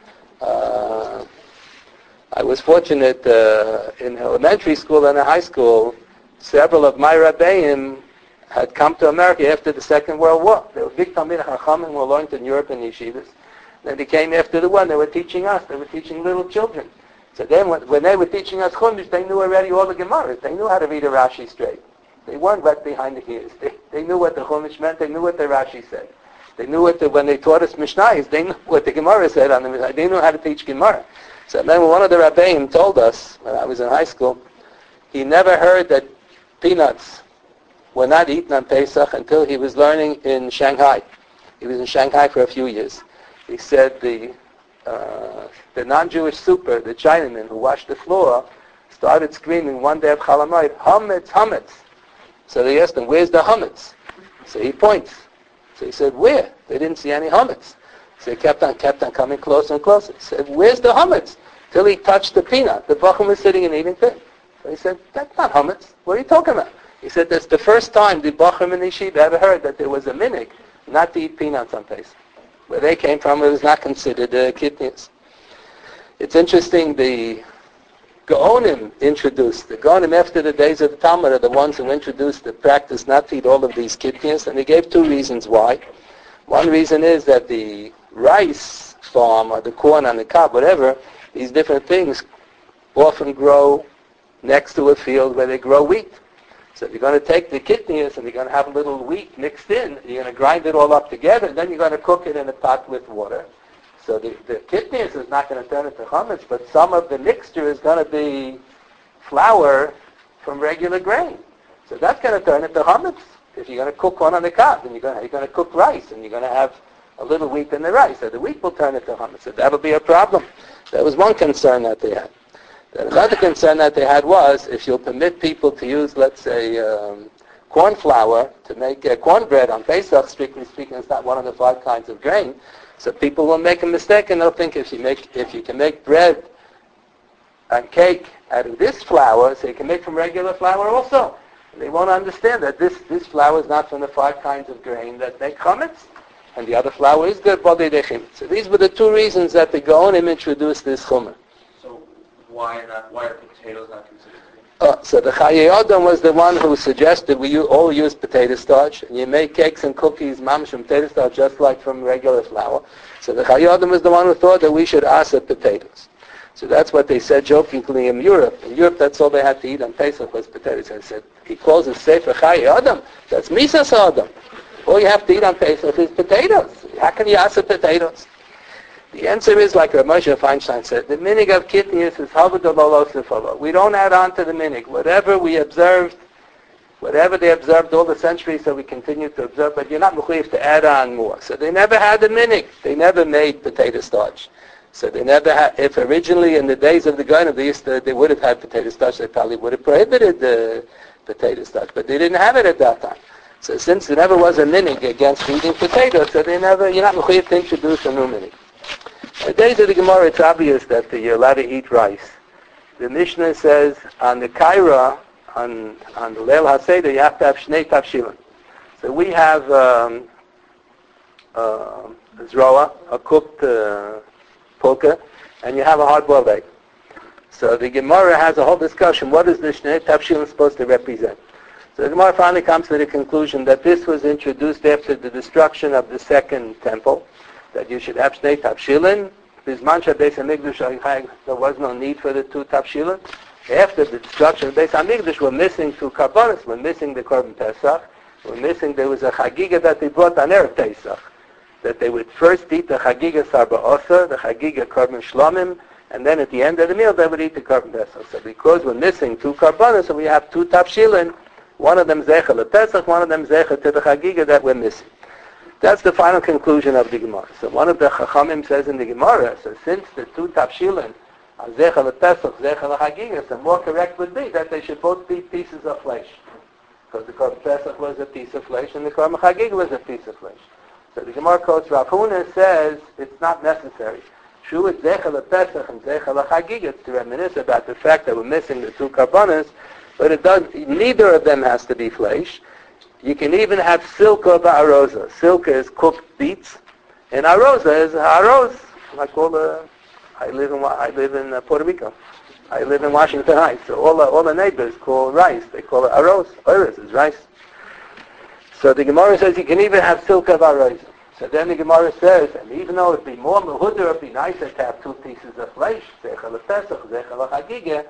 I was fortunate in elementary school and in high school, several of my Rabbeim had come to America after the Second World War. They were big Talmidei Chachamim who learned in Europe and yeshivas. Then they came after the war. They were teaching us. They were teaching little children. So then when they were teaching us Chumash, they knew already all the Gemaras. They knew how to read a Rashi straight. They weren't wet behind the ears. They knew what the Chumash meant. They knew what the Rashi said. They knew when they taught us Mishnayos, they knew what the Gemara said on the Mishnah. They knew how to teach Gemara. So then one of the Rabbeim told us, when I was in high school, he never heard that peanuts were not eaten on Pesach until he was learning in Shanghai. He was in Shanghai for a few years. He said the non-Jewish super, the Chinaman who washed the floor, started screaming one day at Chalamayit, Hametz, Hametz. So they asked him, where's the Hametz? So he points. So he said, where? They didn't see any Hametz. So he kept on coming closer and closer. He said, where's the Hametz? Till he touched the peanut. The Bacham was sitting and eating it. So he said, that's not Hametz. What are you talking about? He said, that's the first time the Bacham and Yeshiva ever heard that there was a minig not to eat peanuts on Pesach. Where they came from, it was not considered kidneys. It's interesting, the Gaonim introduced, the Gaonim after the days of the Talmud are the ones who introduced the practice not to eat all of these kidneys, and they gave two reasons why. One reason is that the rice farm or the corn on the cob, whatever, these different things often grow next to a field where they grow wheat. So if you're going to take the kidneys and you're going to have a little wheat mixed in, you're going to grind it all up together, and then you're going to cook it in a pot with water. So the kidneys is not going to turn into chametz, but some of the mixture is going to be flour from regular grain. So that's going to turn into chametz. If you're going to cook corn on the cob, then you're going to cook rice, and you're going to have a little wheat in the rice. So the wheat will turn into chametz. So that'll be a problem. That was one concern that they had. Then another concern that they had was, if you'll permit people to use, let's say, corn flour to make cornbread on Pesach, strictly speaking, it's not one of the 5 kinds of grain. So people will make a mistake, and they'll think if you can make bread and cake out of this flour, so you can make from regular flour also. And they won't understand that this flour is not from the 5 kinds of grain that make chametz, and the other flour is good. So these were the 2 reasons that the Gaonim introduced this chumrah. So why are potatoes not considered? So the Chayei Adam was the one who suggested we all use potato starch, and you make cakes and cookies, mamish, from potato starch, just like from regular flour. So the Chayei Adam was the one who thought that we should asa potatoes. So that's what they said jokingly in Europe. In Europe, that's all they had to eat on Pesach was potatoes. I said, he calls it Sefer Chayei Adam. That's Misas Adam. All you have to eat on Pesach is potatoes. How can you asa potatoes? The answer is, like Rav Moshe Feinstein said, the minig of kidneys is havadololosifolo. We don't add on to the minig. Whatever they observed all the centuries, so we continue to observe, but you're not mechuyev to add on more. So they never had a minig. They never made potato starch. So they never had, if originally in the days of the Gaonim they would have had potato starch, they probably would have prohibited the potato starch, but they didn't have it at that time. So since there never was a minig against eating potatoes, so you're not mechuyev to introduce a new minig. In the days of the Gemara, it's obvious that you're allowed to eat rice. The Mishnah says on the kaira, on the Leil HaSeder, you have to have Shnei Tavshilin. So we have zroa, a cooked pulka, and you have a hard-boiled egg. So the Gemara has a whole discussion. What is the Shnei Tavshilin supposed to represent? So the Gemara finally comes to the conclusion that this was introduced after the destruction of the second temple, that you should have Shnei Tavshilin. Bizman Beis HaMikdash, there was no need for the two Tavshilin. After the destruction of Beis HaMikdash, we're missing two Karbanos. We're missing the Korban Pesach. We're missing, there was a Chagiga that they brought on Erev Pesach, that they would first eat the Chagiga Sarba Osa, the Chagiga Korban Shlomim, and then at the end of the meal they would eat the Korban Pesach. So because we're missing two Karbanos, so we have two Tavshilin, one of them Zecher LePesach, one of them Zecher to the Chagiga that we're missing. That's the final conclusion of the Gemara. So one of the Chachamim says in the Gemara, so since the two Tavshilin are Zecher LePesach, Zecher LeChagiga, so more correct would be that they should both be pieces of flesh. Because the Korban Pesach was a piece of flesh and the Korban Chagiga was a piece of flesh. So the Gemara quotes Rav Huna says it's not necessary. True, it's Zecher LePesach and Zecher LeChagiga. It's to reminisce about the fact that we're missing the two Karbanos, but it does. Neither of them has to be flesh. You can even have silka ba'aroza. Silka is cooked beets, and aroza is aroz. Like I live in Puerto Rico. I live in Washington Heights. So all the neighbors call rice. They call it aroz. Oros is rice. So the Gemara says you can even have silka ba'aroza. So then the Gemara says, and even though it'd be more mehuder, it'd be nicer to have two pieces of flesh, Zecher LePesach, Zecher LeChagiga.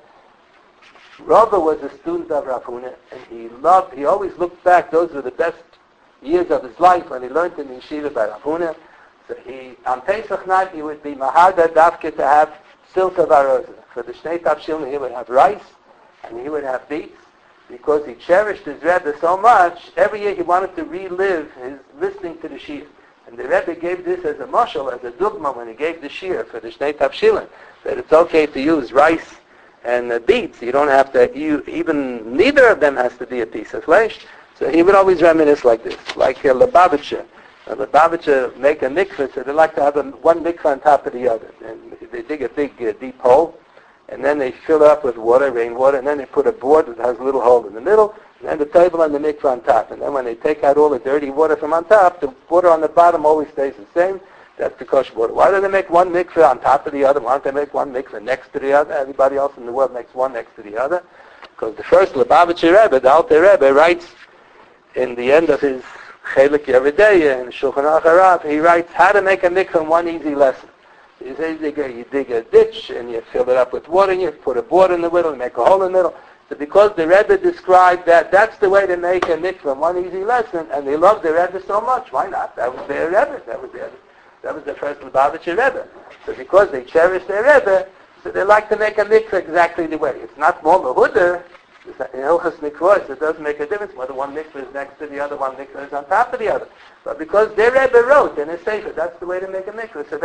Rava was a student of Rav Huna, and he always looked back, those were the best years of his life when he learned in Yeshiva by Rav Huna. So on Pesach night, he would be Mahada Davke to have silka varoza. For the Shnei Tavshilin, he would have rice, and he would have beets, because he cherished his Rebbe so much, every year he wanted to relive his listening to the Shir. And the Rebbe gave this as a mashal, as a dugma, when he gave the Shir for the Shnei Tavshilin, that it's okay to use rice and beets. You don't have to, even neither of them has to be a piece of flesh. So he would always reminisce like this, like Lubavitcher. Lubavitcher make a mikveh, so they like to have one mikveh on top of the other. And they dig a big deep hole, and then they fill it up with water, rainwater, and then they put a board that has a little hole in the middle, and then the table and the mikveh on top. And then when they take out all the dirty water from on top, the water on the bottom always stays the same. That's the kosher water. Why do they make one mikveh on top of the other? Why don't they make one mikveh next to the other? Everybody else in the world makes one next to the other. Because the first Lubavitcher Rebbe, the Alter Rebbe, writes in the end of his Chelik Yeridei in Shulchan Aruch Harav, he writes how to make a mikveh in one easy lesson. He says you dig a ditch and you fill it up with water and you put a board in the middle and make a hole in the middle. So because the Rebbe described that, that's the way to make a mikveh in one easy lesson, and they loved the Rebbe so much. Why not? That was their Rebbe. That was the first Lubavitcher Rebbe. So because they cherish their Rebbe, so they like to make a mikveh exactly the way. It's not more mehuder. In Hilchas Mikvahs, it doesn't make a difference whether one mikveh is next to the other, one mikveh is on top of the other. But because their Rebbe wrote in his sefer, that's the way to make a mikveh. So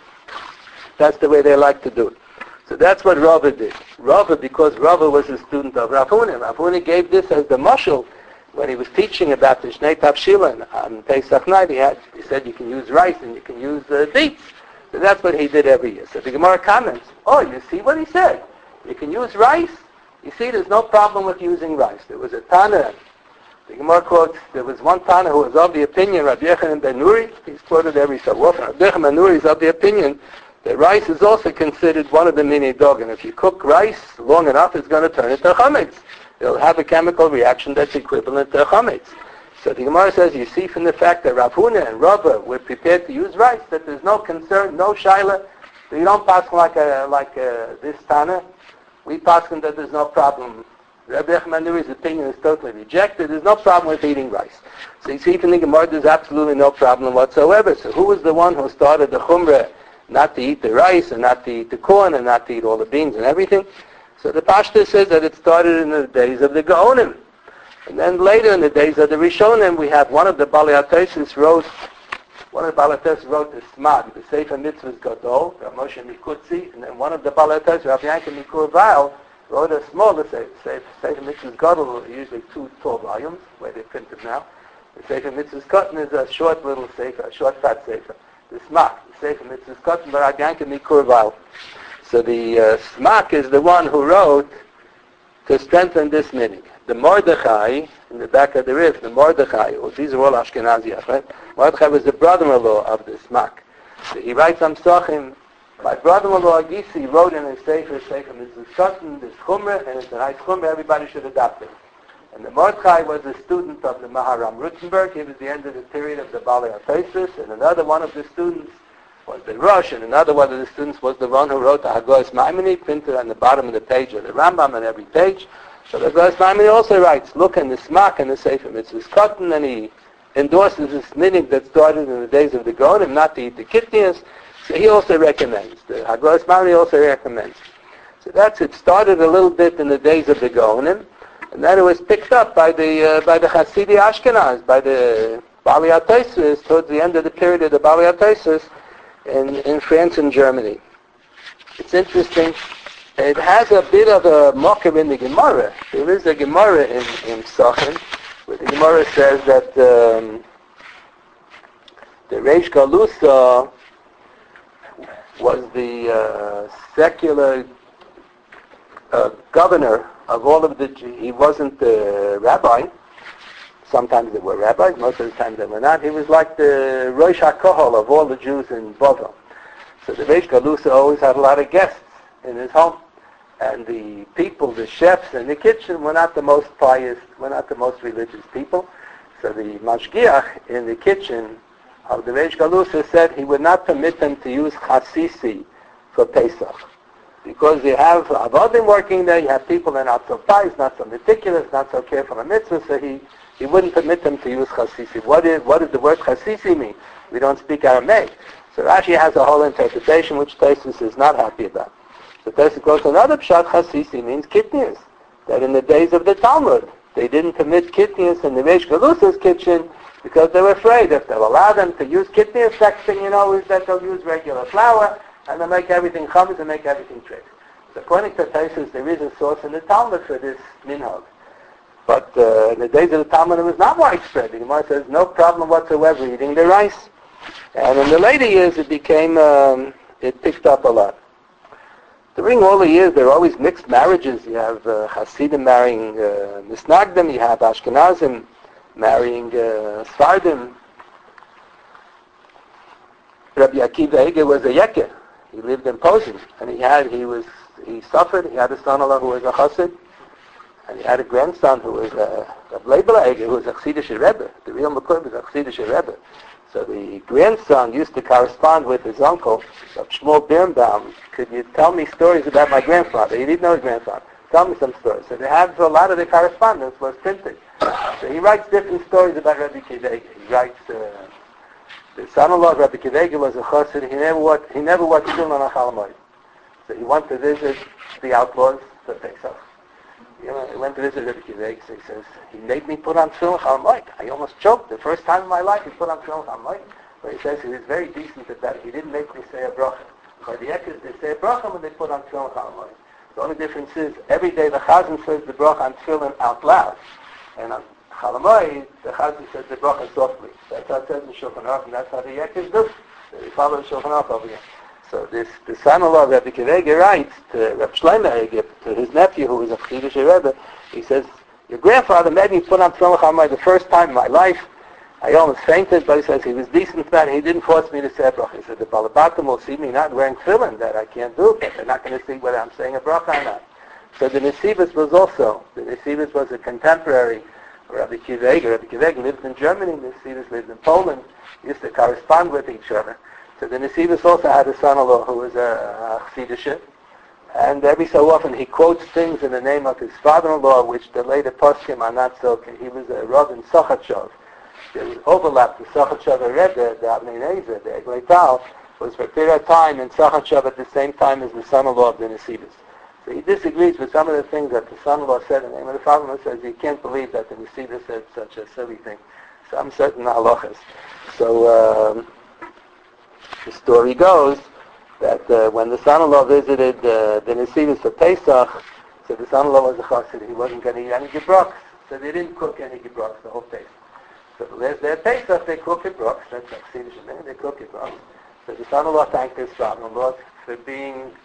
that's the way they like to do it. So that's what Rava did. Because Rava was a student of Rav Huna. Rav Huna gave this as the mashal when he was teaching about the Shnei Tavshilin on Pesach night. He said you can use rice and you can use beets. So that's what he did every year. So the Gemara comments, you see what he said? You can use rice. You see, there's no problem with using rice. There was a Tana, the Gemara quotes, there was one Tana who was of the opinion, Rabbi Yochanan ben Nuri, he's quoted every so often, Rabbi Yochanan ben Nuri is of the opinion that rice is also considered one of the mini dog, and if you cook rice long enough, it's going to turn into chametz. It'll have a chemical reaction that's equivalent to chametz. So the Gemara says, you see from the fact that Rav Huna and Rava were prepared to use rice, that there's no concern, no shaila. So you don't pass like this Tana. We pass that there's no problem. Rabbi Yochanan ben Nuri's opinion is totally rejected. There's no problem with eating rice. So you see from the Gemara, there's absolutely no problem whatsoever. So who was the one who started the chumrah not to eat the rice and not to eat the corn and not to eat all the beans and everything? So the Pashta says that it started in the days of the Gaonim. And then later in the days of the Rishonim, we have one of the Balei HaTosfos wrote the Smag, the Sefer Mitzvahs Gadol, Rav Moshe Mikutzi, and then one of the Balei HaTosfos, Rav Yankel Mikur Weil, wrote a smaller Sefer Mitzvahs Gadol, usually 2 tall volumes, where they print them now. The Sefer Mitzvahs Katan is a short little Sefer, a short fat Sefer. The Smag, the Sefer Mitzvahs Katan, by Rav Yankel Mikur Weil. So the Smak is the one who wrote to strengthen this minhag. The Mordechai, in the back of the Rif, the Mordechai, these are all Ashkenazi, right? Mordechai was the brother-in-law of the Smak. So he writes on Psachim, my brother-in-law Agisi wrote in his Sefer Mitzvah Satan, this Chumrah, and it's a nice Chumrah, everybody should adopt it. And the Mordechai was a student of the Maharam Rutenberg. He was the end of the period of the Balei HaTosfos, and another one of the students was the Rosh, and another one of the students was the one who wrote the Hagos Maimoni, printed on the bottom of the page of the Rambam on every page. So the Hagos Maimoni also writes, look in the Smak and the Sefer Mitzvah Satan, and he endorses this minhag that started in the days of the Gaonim, not to eat the kitnias. So he also recommends. The Hagos Maimoni also recommends. So that's it. Started a little bit in the days of the Gaonim, and then it was picked up by the Hasidi Ashkenaz, by the Balei HaTosfos, towards the end of the period of the Balei HaTosfos in France and Germany. It's interesting. It has a bit of a mocker in the Gemara. There is a Gemara in Psachim, where the Gemara says that the Reish Galusa was the secular governor of all of the Jews. He wasn't the rabbi. Sometimes they were rabbis, most of the time they were not. He was like the Rosh HaKohol of all the Jews in Bavel. So the Reish Galusa always had a lot of guests in his home. And the people, the chefs in the kitchen, were not the most pious, were not the most religious people. So the mashgiach in the kitchen of the Reish Galusa said he would not permit them to use chasisi for Pesach. Because you have avodim working there, you have people that are not so pious, not so meticulous, not so careful on mitzvah, so he wouldn't permit them to use chasisi. What did the word chasisi mean? We don't speak Aramaic. So Rashi has a whole interpretation which Tosfos is not happy about. So Tosfos goes to another pshat, chasisi means kitnias. That in the days of the Talmud, they didn't permit kitnias in the Reish Galusa's kitchen because they were afraid if they'll allow them to use kitnias, next thing you know is that they'll use regular flour, and they'll make everything chametz and make everything trick. So according to Tosfos, there is a source in the Talmud for this minhag. But in the days of the Talmud, it was not widespread. The Gemara says no problem whatsoever eating the rice. And in the later years, it became, it picked up a lot. During all the years, there are always mixed marriages. You have Hasidim marrying Misnagdim, you have Ashkenazim marrying Sfardim. Rabbi Akiva Eger was a Yeker. He lived in Posen, and he suffered. He had a son-in-law who was a Chassid, and he had a grandson who was a Leibel Eger, who was a Chassidish Rebbe. The real Makor was a Chassidish Rebbe. So the grandson used to correspond with his uncle, Shmuel Birnbaum. Could you tell me stories about my grandfather? He didn't know his grandfather. Tell me some stories. So they have a lot of the correspondence was printed. So he writes different stories about Rabbi Akiva Eger. He writes, the son-in-law of Rabbi Akiva Eger was a chassid. He never watched film on a Chalamoid. So he went to visit the outlaws for Pesach. He went to visit Rabbi Akiva Eger. So he says, he made me put on film Chalamoid. I almost choked. The first time in my life he put on film Chalamoid. But he says he was very decent at that. He didn't make me say a bracha. But the Ekers, they say a bracha when they put on film Chalamoid. The only difference is, every day the Chazan says the bracha on tefillin out loud. And on Chalamoid, the Chazan says the bracha softly. That's how it says in Shulchan Aruch, and that's how the Ekers do. They follow Shulchan Aruch over here. So the son-in-law of Rabbi Akiva Eger writes to Rabbi Shlomo Eger, to his nephew who was a Chassidish Rebbe, he says, your grandfather made me put on tefillin Chalamoid the first time in my life. I almost fainted, but he says he was decent man. He didn't force me to say a bracha. He said the Balabatim will see me not wearing tefillin, that I can't do, but they're not going to see whether I'm saying a bracha or not. So the Nesivos was a contemporary of Rabbi Akiva Eger. Rabbi Akiva Eger lived in Germany, the Nesivos lived in Poland, used to correspond with each other. So the Nesivos also had a son-in-law who was a Chassidish, and every so often he quotes things in the name of his father-in-law, which the later poskim are not so. He was a Rav in Sochatchov. There was overlap. The Sochatchov Rebbe, the Avnei Nezer, the Eglei Tal, was for a period of time in Sochatchov at the same time as the son-in-law of the Nesivos. So he disagrees with some of the things that the son-in-law said in the name of the father-in-law. Says he can't believe that the Nesivos said such a silly thing. Some certain halachas. So the story goes that when the son-in-law visited the Nesivos for Pesach, so the son-in-law was a chassid. He wasn't going to eat any gebroks, so they didn't cook any gebroks the whole Pesach. So their Pesach, they cook gebroks. That's like Chassidish, they cook gebroks. So the son-in-law thanked his father-in-law for being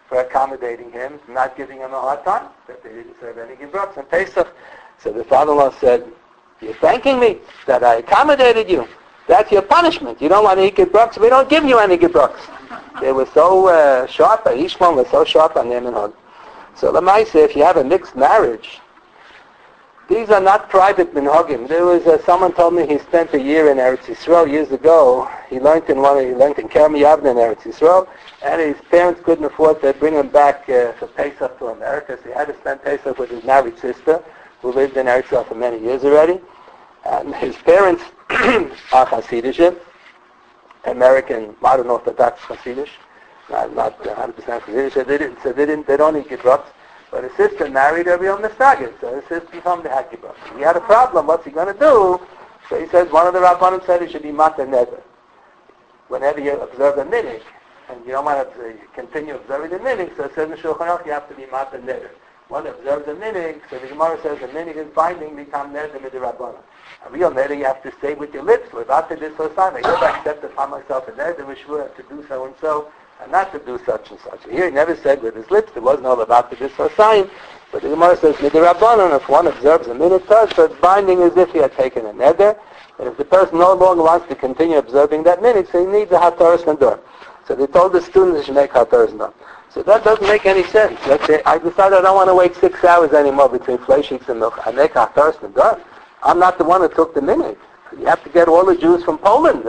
for accommodating him, not giving him a hard time, that they didn't serve any gebrocks on Pesach. So the father-in-law said, "You're thanking me that I accommodated you. That's your punishment. You don't want to eat gebrocks, we don't give you any gebrocks." They were so sharp, Ishmael was so sharp on their minhag. So Lamaisa, if you have a mixed marriage, these are not private minhagim. There was someone told me he spent a year in Eretz Yisrael years ago. He learned in Kerem Yavne in Eretz Yisrael, and his parents couldn't afford to bring him back for Pesach to America, so he had to spend Pesach with his married sister, who lived in Eretz Yisrael for many years already. And his parents are Hasidish, American modern Orthodox Hasidish, not 100% Hasidish. They don't eat gebrocks. But his sister married a real Misnagid, so his sister became the Hakiba. He had a problem, what's he going to do? So he says, one of the Rabbanim said he should be Mata Neder. Whenever you observe a minig, and you don't want to continue observing the minig, so it says in Shulchan Aruch you have to be Mata Neder. One observes a minig, so the Gemara says the minig is binding, become Neder with the Rabbanim. A real Neder you have to say with your lips, without this or sign. I hereby accept upon myself a Neder, which were to do so and so, and not to do such and such. Here he never said with his lips, there wasn't all about this or sign, but the Gemara says, Midirabbanan, if one observes a minute touch, so it's binding as if he had taken a neder, and if the person no longer wants to continue observing that minute, so he needs a Hataras Nador. So they told the students they should make Hataras Nador. So that doesn't make any sense. Let's say, I decided I don't want to wait 6 hours anymore between Fleishiks and milk. I make Hataras Nador. I'm not the one who took the minute. You have to get all the Jews from Poland.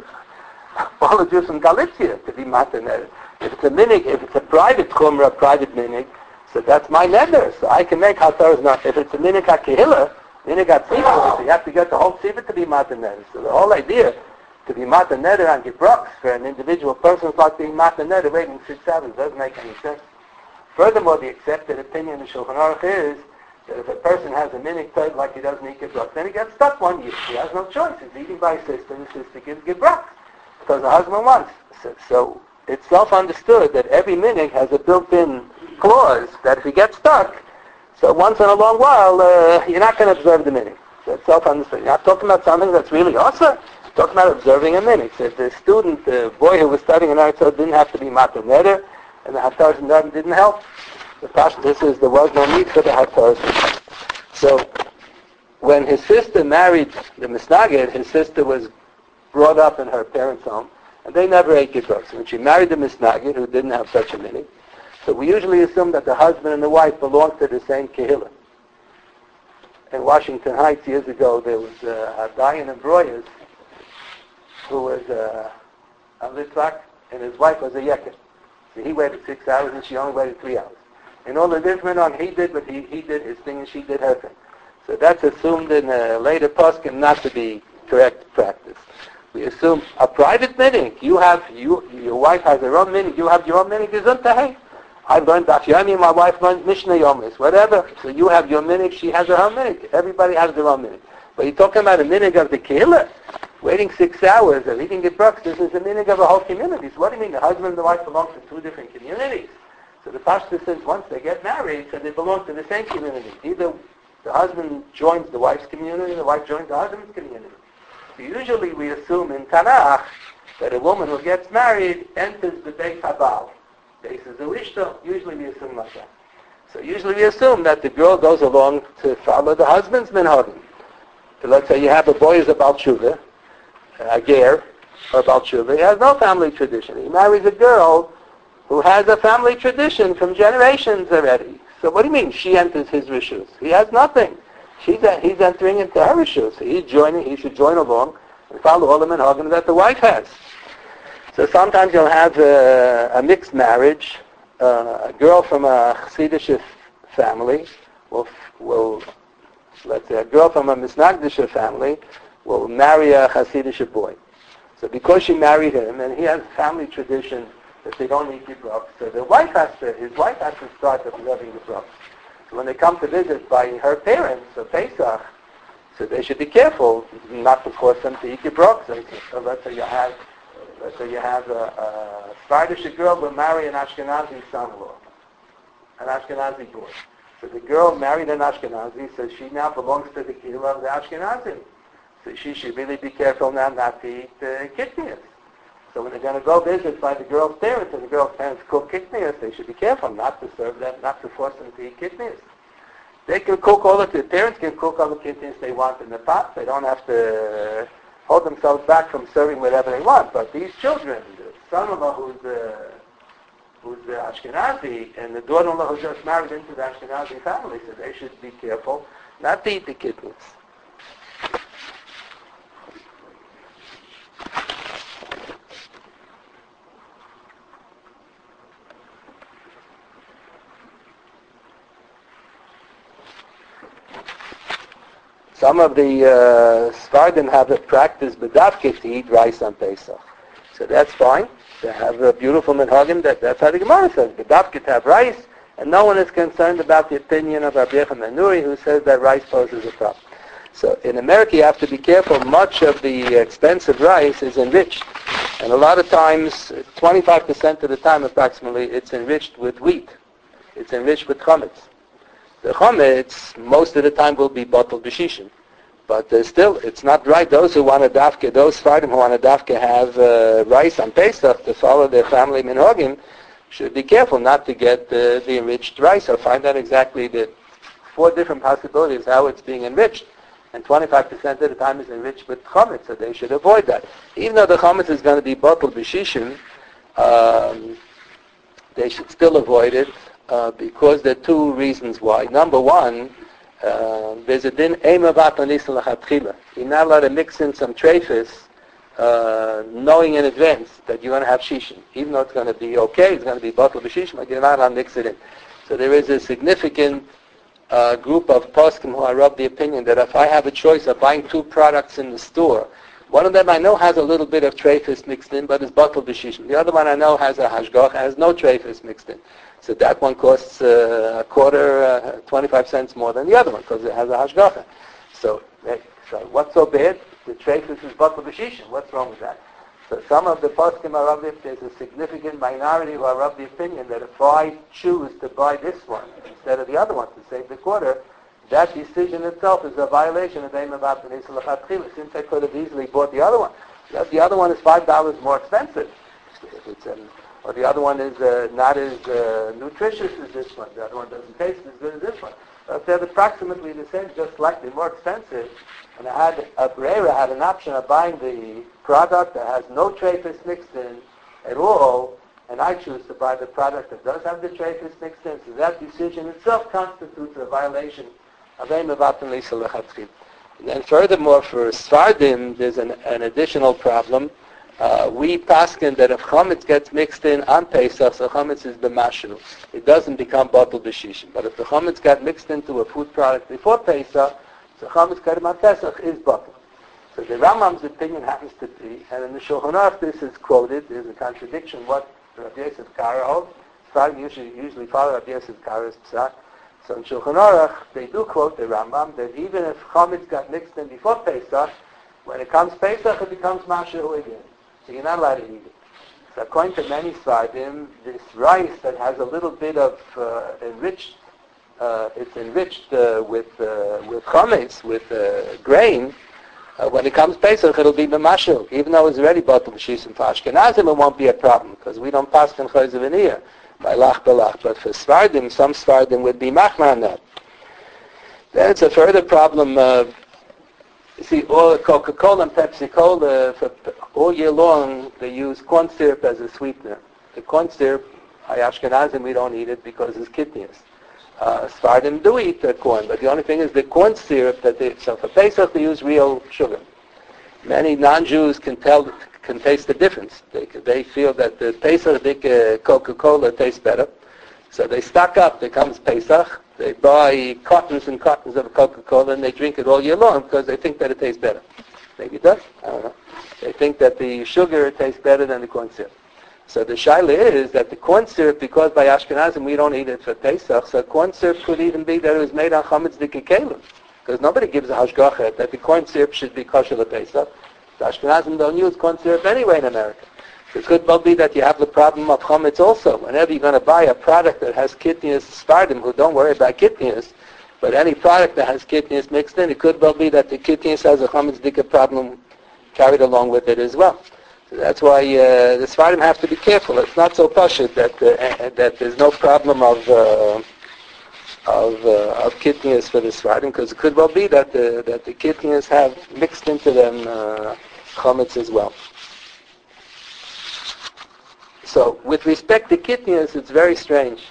All the Jews from Galicia to be Mata Neder. If it's a minig, if it's a private chumrah, a private minig, so that's my neder. So I can make Hataras Nador. If it's a minig HaKehillah, minig HaTzivah, so you have to get the whole Tzivah to be Mata Neder. So the whole idea to be Mata Neder on gebrocks for an individual person is like being Mata Neder waiting 6 hours. Doesn't make any sense. Furthermore, the accepted opinion of Shulchan Aruch is that if a person has a minig type like he doesn't eat gebrocks, then he gets stuck one year. He has no choice. He's eating by his sister, and his sister gives gebrocks because the husband wants. So it's self-understood that every minig has a built-in clause that if he gets stuck, so once in a long while, you're not going to observe the minig. So it's self-understood. You're not talking about something that's really awesome. You're talking about observing a minig. So the student, the boy who was studying in Eretz Yisrael didn't have to be Mata Neder, and the Hataras Nador didn't help. The Pashtus is there was no need for the Hataras Nador. So when his sister married the Misnagid, his sister was brought up in her parents' home, and they never ate gebrocks. When she married the Misnagid, who didn't have such a minig, so we usually assume that the husband and the wife belonged to the same kehillah. In Washington Heights years ago, there was a guy in Embroyers who was a Litvak, and his wife was a Yekut. So he waited 6 hours, and she only waited 3 hours. And all the different on he did, but he did his thing, and she did her thing. So that's assumed in later poskim not to be correct practice. We assume a private minig. Your wife has her own minig. You have your own minig. Gesundheit. I learned Daf Yomi. My wife learned Mishnah Yomis. Whatever. So you have your minig. She has her own minig. Everybody has their own minig. But you're talking about a minig of the kehillah, waiting 6 hours of eating gebrocks. This is a minig of a whole community. So what do you mean? The husband and the wife belong to 2 different communities. So the Pashtus says once they get married, so they belong to the same community. Either the husband joins the wife's community, the wife joins the husband's community. So usually we assume in Tanakh that a woman who gets married enters the Beis Habal. Beis Zuishto, usually we assume like that. So usually we assume that the girl goes along to follow the husband's minhagim. So let's say you have a boy who's a Baal Tshuva, a ger, or a Baal Tshuva. He has no family tradition. He marries a girl who has a family tradition from generations already. So what do you mean she enters his rishus? He has nothing. He's entering into her rishus. So he should join along and follow all the minhagim that the wife has. So sometimes you'll have a mixed marriage. A girl from a Chassidish family will, let's say, a girl from a Misnagdish family will marry a Chassidish boy. So because she married him, and he has family tradition that they don't eat gebrocks, so his wife has to start observing gebrocks. So when they come to visit by her parents for Pesach, so they should be careful not to force them to eat gebrocks. So let's say you have a Svardish girl will marry an Ashkenazi son-in-law, an Ashkenazi boy. So the girl married an Ashkenazi, so she now belongs to the kehillah of the Ashkenazi. So she should really be careful now not to eat kidneys. So when they're going to go visit by the girl's parents, and the girl's parents cook kitnius, they should be careful not to serve them, not to force them to eat kitnius. They can cook all the parents can cook all the kitnius they want in the pot. They don't have to hold themselves back from serving whatever they want. But these children, the son-in-law who's the Ashkenazi, and the daughter-in-law who just married into the Ashkenazi family, so they should be careful not to eat the kitnius. Some of the Sephardim have a practice bedavke to eat rice on Pesach. So that's fine. They have a beautiful minhagim that's how the Gemara says. Bedavke to have rice, and no one is concerned about the opinion of Rabbi Yochanan Nuri, who says that rice poses a problem. So in America you have to be careful. Much of the expensive rice is enriched. And a lot of times, 25% of the time approximately, it's enriched with wheat. It's enriched with chametz. The chametz, most of the time, will be bottled b'shishim. But still, it's not right. Those who want to dafke, those Sephardim who want to dafke have rice on Pesach to follow their family minhagim, should be careful not to get the enriched rice, or find out exactly the 4 different possibilities how it's being enriched. And 25% of the time is enriched with chametz, so they should avoid that. Even though the chametz is going to be bottled b'shishim, they should still avoid it. Because there are 2 reasons why. Number one, there's a din ema v'atanisel lachatchila. You're not allowed to mix in some treifus, knowing in advance that you're going to have shishin. Even though it's going to be okay, it's going to be bottled b'shishim, but you're not allowed to mix it in. So there is a significant group of poskim who are of the opinion that if I have a choice of buying 2 products in the store, one of them I know has a little bit of treifus mixed in, but is bottled b'shishim. The other one I know has a hashgach, has no treifus mixed in. So that one costs a quarter, 25 cents more than the other one because it has a hashgacha. So what's so bad? The treifus is bottled b'shishim. What's wrong with that? So some of the poskim are of the, there's a significant minority who are of the opinion that if I choose to buy this one instead of the other one to save the quarter, that decision itself is a violation of Eim Avat B'Nisel L'Chatchila, since I could have easily bought the other one. The other one is $5 more expensive. Or the other one is not as nutritious as this one. The other one doesn't taste as good as this one. But they're approximately the same, just slightly more expensive. And I had an option of buying the product that has no treifus mixed in at all, and I choose to buy the product that does have the treifus mixed in. So that decision itself constitutes a violation of Eim Avat B'Nisel L'Chatchila. And then furthermore, for Sephardim, there's an additional problem. We paskin that if chametz gets mixed in on Pesach, so chametz is b'mashu. It doesn't become bottled b'shishim. But if the chametz got mixed into a food product before Pesach, so chametz karim on Pesach is bottled. So the Rambam's opinion happens to be, and in the Shulchan Aruch this is quoted, there's a contradiction what Rabbi Yosef Karo holds. Sephardim usually follow Rabbi Yosef Karo's psak. So in Shulchan Aruch, they do quote the Rambam that even if chametz got mixed in before Pesach, when it comes Pesach, it becomes mashu again. So you're not allowed to eat it. So according to many Sephardim, this rice that has a little bit of enriched, it's enriched with chametz, with grain. When it comes Pesach, it'll be b'mashu, even though it's already bottled b'shishim. For Ashkenazim, it won't be a problem because we don't pass in chayz v'niyah by lach belach. But for Sephardim, some Sephardim would be machmar on that. Then it's a further problem. You see, all Coca-Cola and Pepsi-Cola, for all year long, they use corn syrup as a sweetener. The corn syrup, Ashkenazim, we don't eat it because it's kitnius. Sephardim do eat the corn, but the only thing is the corn syrup so for Pesach they use real sugar. Many non-Jews can taste the difference. They feel that the Pesach Coca-Cola tastes better. So they stock up. There comes Pesach. They buy cartons and cartons of Coca-Cola and they drink it all year long because they think that it tastes better. Maybe it does. I don't know. They think that the sugar tastes better than the corn syrup. So the shaila is that the corn syrup, because by Ashkenazim we don't eat it for Pesach, so corn syrup could even be that it was made on chametz dikekelim. Because nobody gives a hashgacha that the corn syrup should be kosher for Pesach. The Ashkenazim don't use corn syrup anyway in America. It could well be that you have the problem of chametz also. Whenever you're going to buy a product that has kitnius, Sephardim who don't worry about kitnius, but any product that has kitnius mixed in, it could well be that the kitnius has a chametz dika problem carried along with it as well. So that's why the Sfardim have to be careful. It's not so pashut that there's no problem of kidneys for the Sfardim, because it could well be that the kidneys have mixed into them chametz as well. So with respect to kidneys, it's very strange.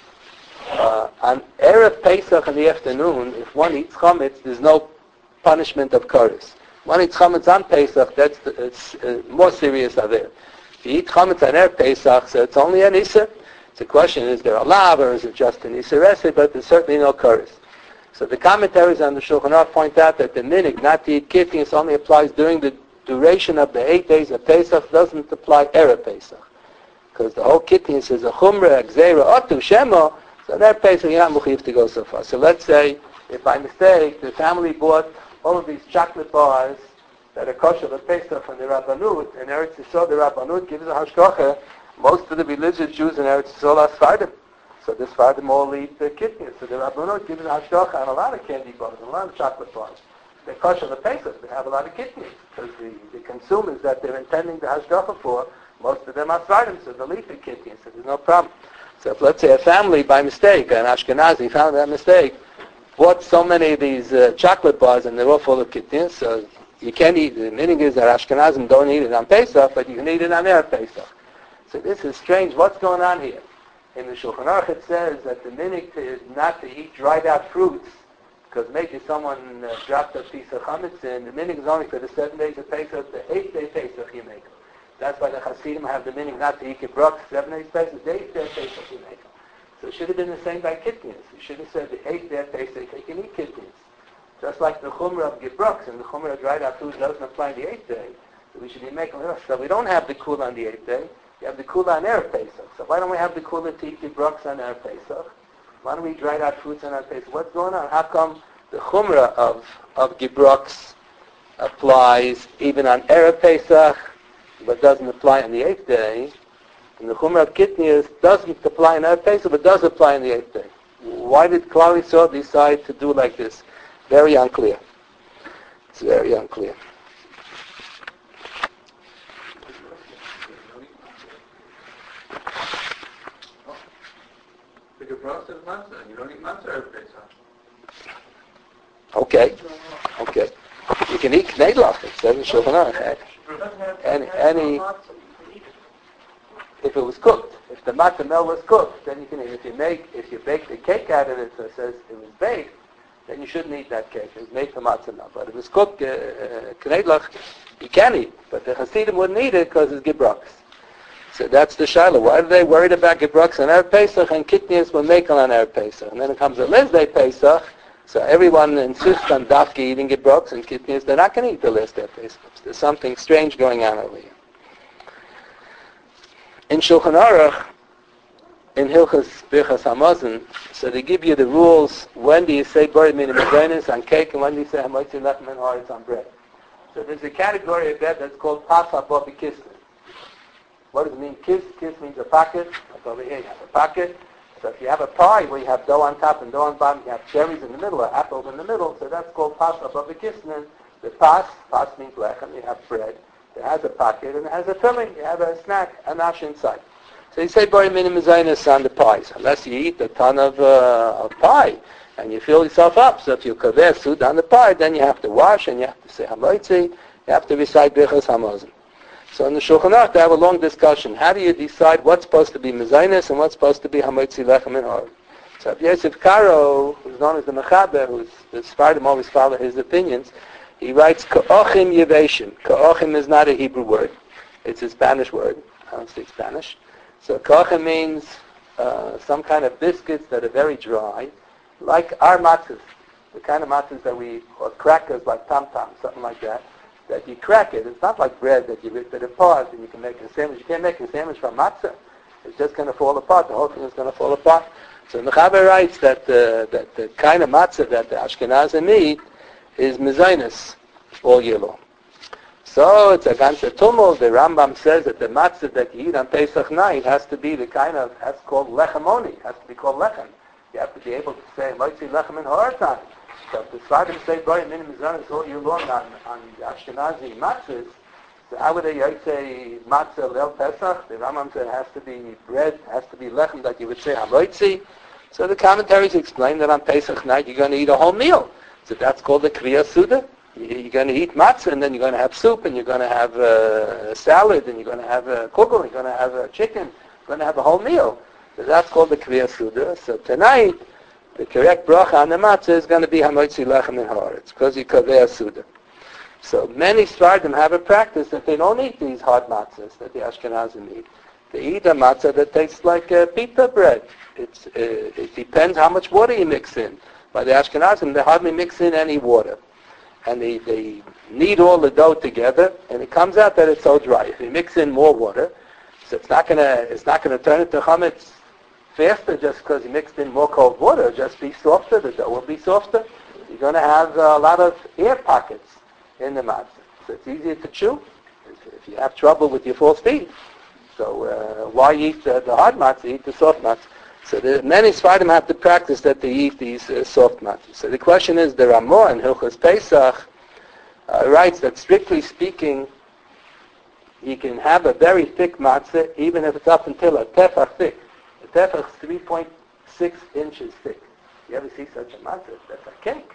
On Erev Pesach in the afternoon, if one eats chametz, there's no punishment of kares. One eats chametz on Pesach, it's more serious out there. If you eat chametz on Erev Pesach, so it's only an Isser. The question is there a lav or is it just an Isser Esed, but there's certainly no kares. So the commentaries on the Shulchan Aruch point out that the minig not to eat kidneys only applies during the duration of the 8 days of Pesach, doesn't apply Erev Pesach. Because the whole kidneys is a chumrah, a gzeira, otu, shemo, so in Erev Pesach you're not mechuyev to go so far. So let's say, if by mistake the family bought all of these chocolate bars that are kosher for Pesach from the Rabbanut, and Eretz Yisrael, the Rabbanut gives a hashgacha. Most of the religious Jews in Eretz Yisrael are Sfardim. So the Sfardim all eat the kidneys. So the Rabbanut gives a hashgacha on a lot of candy bars and a lot of chocolate bars. They're kosher for Pesach. They have a lot of kidneys. Because the consumers that they're intending the hashgacha for, most of them are Sfardim, so they'll eat the kidneys. So there's no problem. So if, let's say, a family by mistake, an Ashkenazi found that mistake, bought so many of these chocolate bars and they're all full of kidneys, so you can't eat it. The meaning is that Ashkenazim don't eat it on Pesach, but you can eat it on Erev Pesach. So this is strange. What's going on here? In the Shulchan Aruch it says that the minig is not to eat dried out fruits, because maybe someone dropped a piece of chametz in. The minig is only for the 7 days of Pesach, the 8th day Pesach you make. That's why the Hasidim have the minig not to eat kibruk, 7 days Pesach, the 8th day Pesach you make. So it should have been the same by kidneys. You should have said the 8th day Pesach they can eat kidneys. Just like the chumrah of gibruks and the chumrah of dried out food doesn't apply the 8th day. So we should be making so we don't have the kula on the 8th day. You have the kula on Erev Pesach. So why don't we have the kula to eat gibruks on Erev Pesach? Why don't we eat dried out fruits on Erev Pesach? What's going on? How come the chumrah of gibruks applies even on Erev Pesach, but doesn't apply on the 8th day? And the chumrah of kidneys doesn't apply on Erev Pesach, but does apply on the 8th day. Why did Klal Yisrael decide to do like this? Very unclear. It's very unclear. You don't eat matzah every day, Okay. You can eat knedlach. It says in Shulchan Aruch. Any, if it was cooked, if the matzah meal was cooked, then you can eat. If you bake the cake out of it, so it says it was baked, then you shouldn't eat that cake. It was made from matzah meal. But if it's cooked, knedlach, you can eat. But the Hasidim wouldn't eat it because it's gibruks. So that's the shaila. Why are they worried about gibruks on Erev Pesach and kidneys will make on Erev Pesach? And then it comes a last day Pesach, so everyone insists on dafki eating gibruks and kidneys. They're not going to eat the last day Pesach. There's something strange going on over here. In Shulchan Aruch, in Hilchas Birchas Hamazon, so they give you the rules. When do you say Bari Minim Mezonos on cake, and when do you say Hamotzi Lechem and Haaretz on bread? So there's a category of bread that's called Pasa Bobi Kislev. What does it mean? Kiss means a pocket. Like over here you have a pocket. So if you have a pie where you have dough on top and dough on bottom, you have cherries in the middle or apples in the middle, so that's called Pasa Bobi Kislev. The pas means lechem, you have bread. It has a pocket and it has a filling. You have a snack, a nash inside. So you say Bari Minim Mezonos on the pies, unless you eat a ton of pie and you fill yourself up. So if you kaver sud on the pie, then you have to wash and you have to say Hamotzi. You have to recite Birchas Hamazon. So in the Shulchan Aruch, they have a long discussion. How do you decide what's supposed to be Mezonos and what's supposed to be Hamotzi Lechem and Haaretz? So Yosef Karo, who's known as the Mechaber, who's the Sfardim always follow his opinions, he writes Ka'ochim Yeveshim. Ka'ochim is not a Hebrew word. It's a Spanish word. I don't speak Spanish. So ka'ochim means some kind of biscuits that are very dry, like our matzahs, the kind of matzahs that we, or crackers like tam-tam, something like that you crack it. It's not like bread that you rip it apart and you can make a sandwich. You can't make a sandwich from matzah. It's just going to fall apart. The whole thing is going to fall apart. So Mechaber writes that the kind of matzah that the Ashkenazim eat is mezonos all year long. So it's a ganze tumult. The Rambam says that the matzah that you eat on Pesach night has to be the kind of, that's called lechemoni, has to be called lechem. You have to be able to say, Motzi lechem and haaretz. So if the Sfardim say, Bari Minim Mezonos all year long on the Ashkenazi matzahs, So how would they say matzah leil Pesach? The Rambam said it has to be bread, has to be lechem that you would say hamoitzi. So the commentaries explain that on Pesach night you're going to eat a whole meal. So that's called the Kriya Suda. You're going to eat matzah, and then you're going to have soup, and you're going to have a salad, and you're going to have a kugel, you're going to have a chicken, you're going to have a whole meal. So that's called the Kriya Suda. So tonight, the correct bracha on the matzah is going to be hamoitzi lechem min haaretz, because you kaveh Suda. So many Sfardim have a practice that they don't eat these hard matzahs that the Ashkenazim eat. They eat a matzah that tastes like pita bread. It depends how much water you mix in. By the Ashkenazim, they hardly mix in any water. And they knead all the dough together, and it comes out that it's so dry. If you mix in more water, so it's not gonna turn into chametz faster just because you mixed in more cold water. It'll just be softer. The dough will be softer. You're going to have a lot of air pockets in the matzah. So it's easier to chew if you have trouble with your false teeth. So why eat the hard matzah? Eat the soft matzah. So many Sfardim have to practice that they eat these soft matzahs. So the question is, the Ramah in Hilchos Pesach writes that strictly speaking, you can have a very thick matzah even if it's up until a tefach thick. A tefach is 3.6 inches thick. You ever see such a matzah? That's a cake.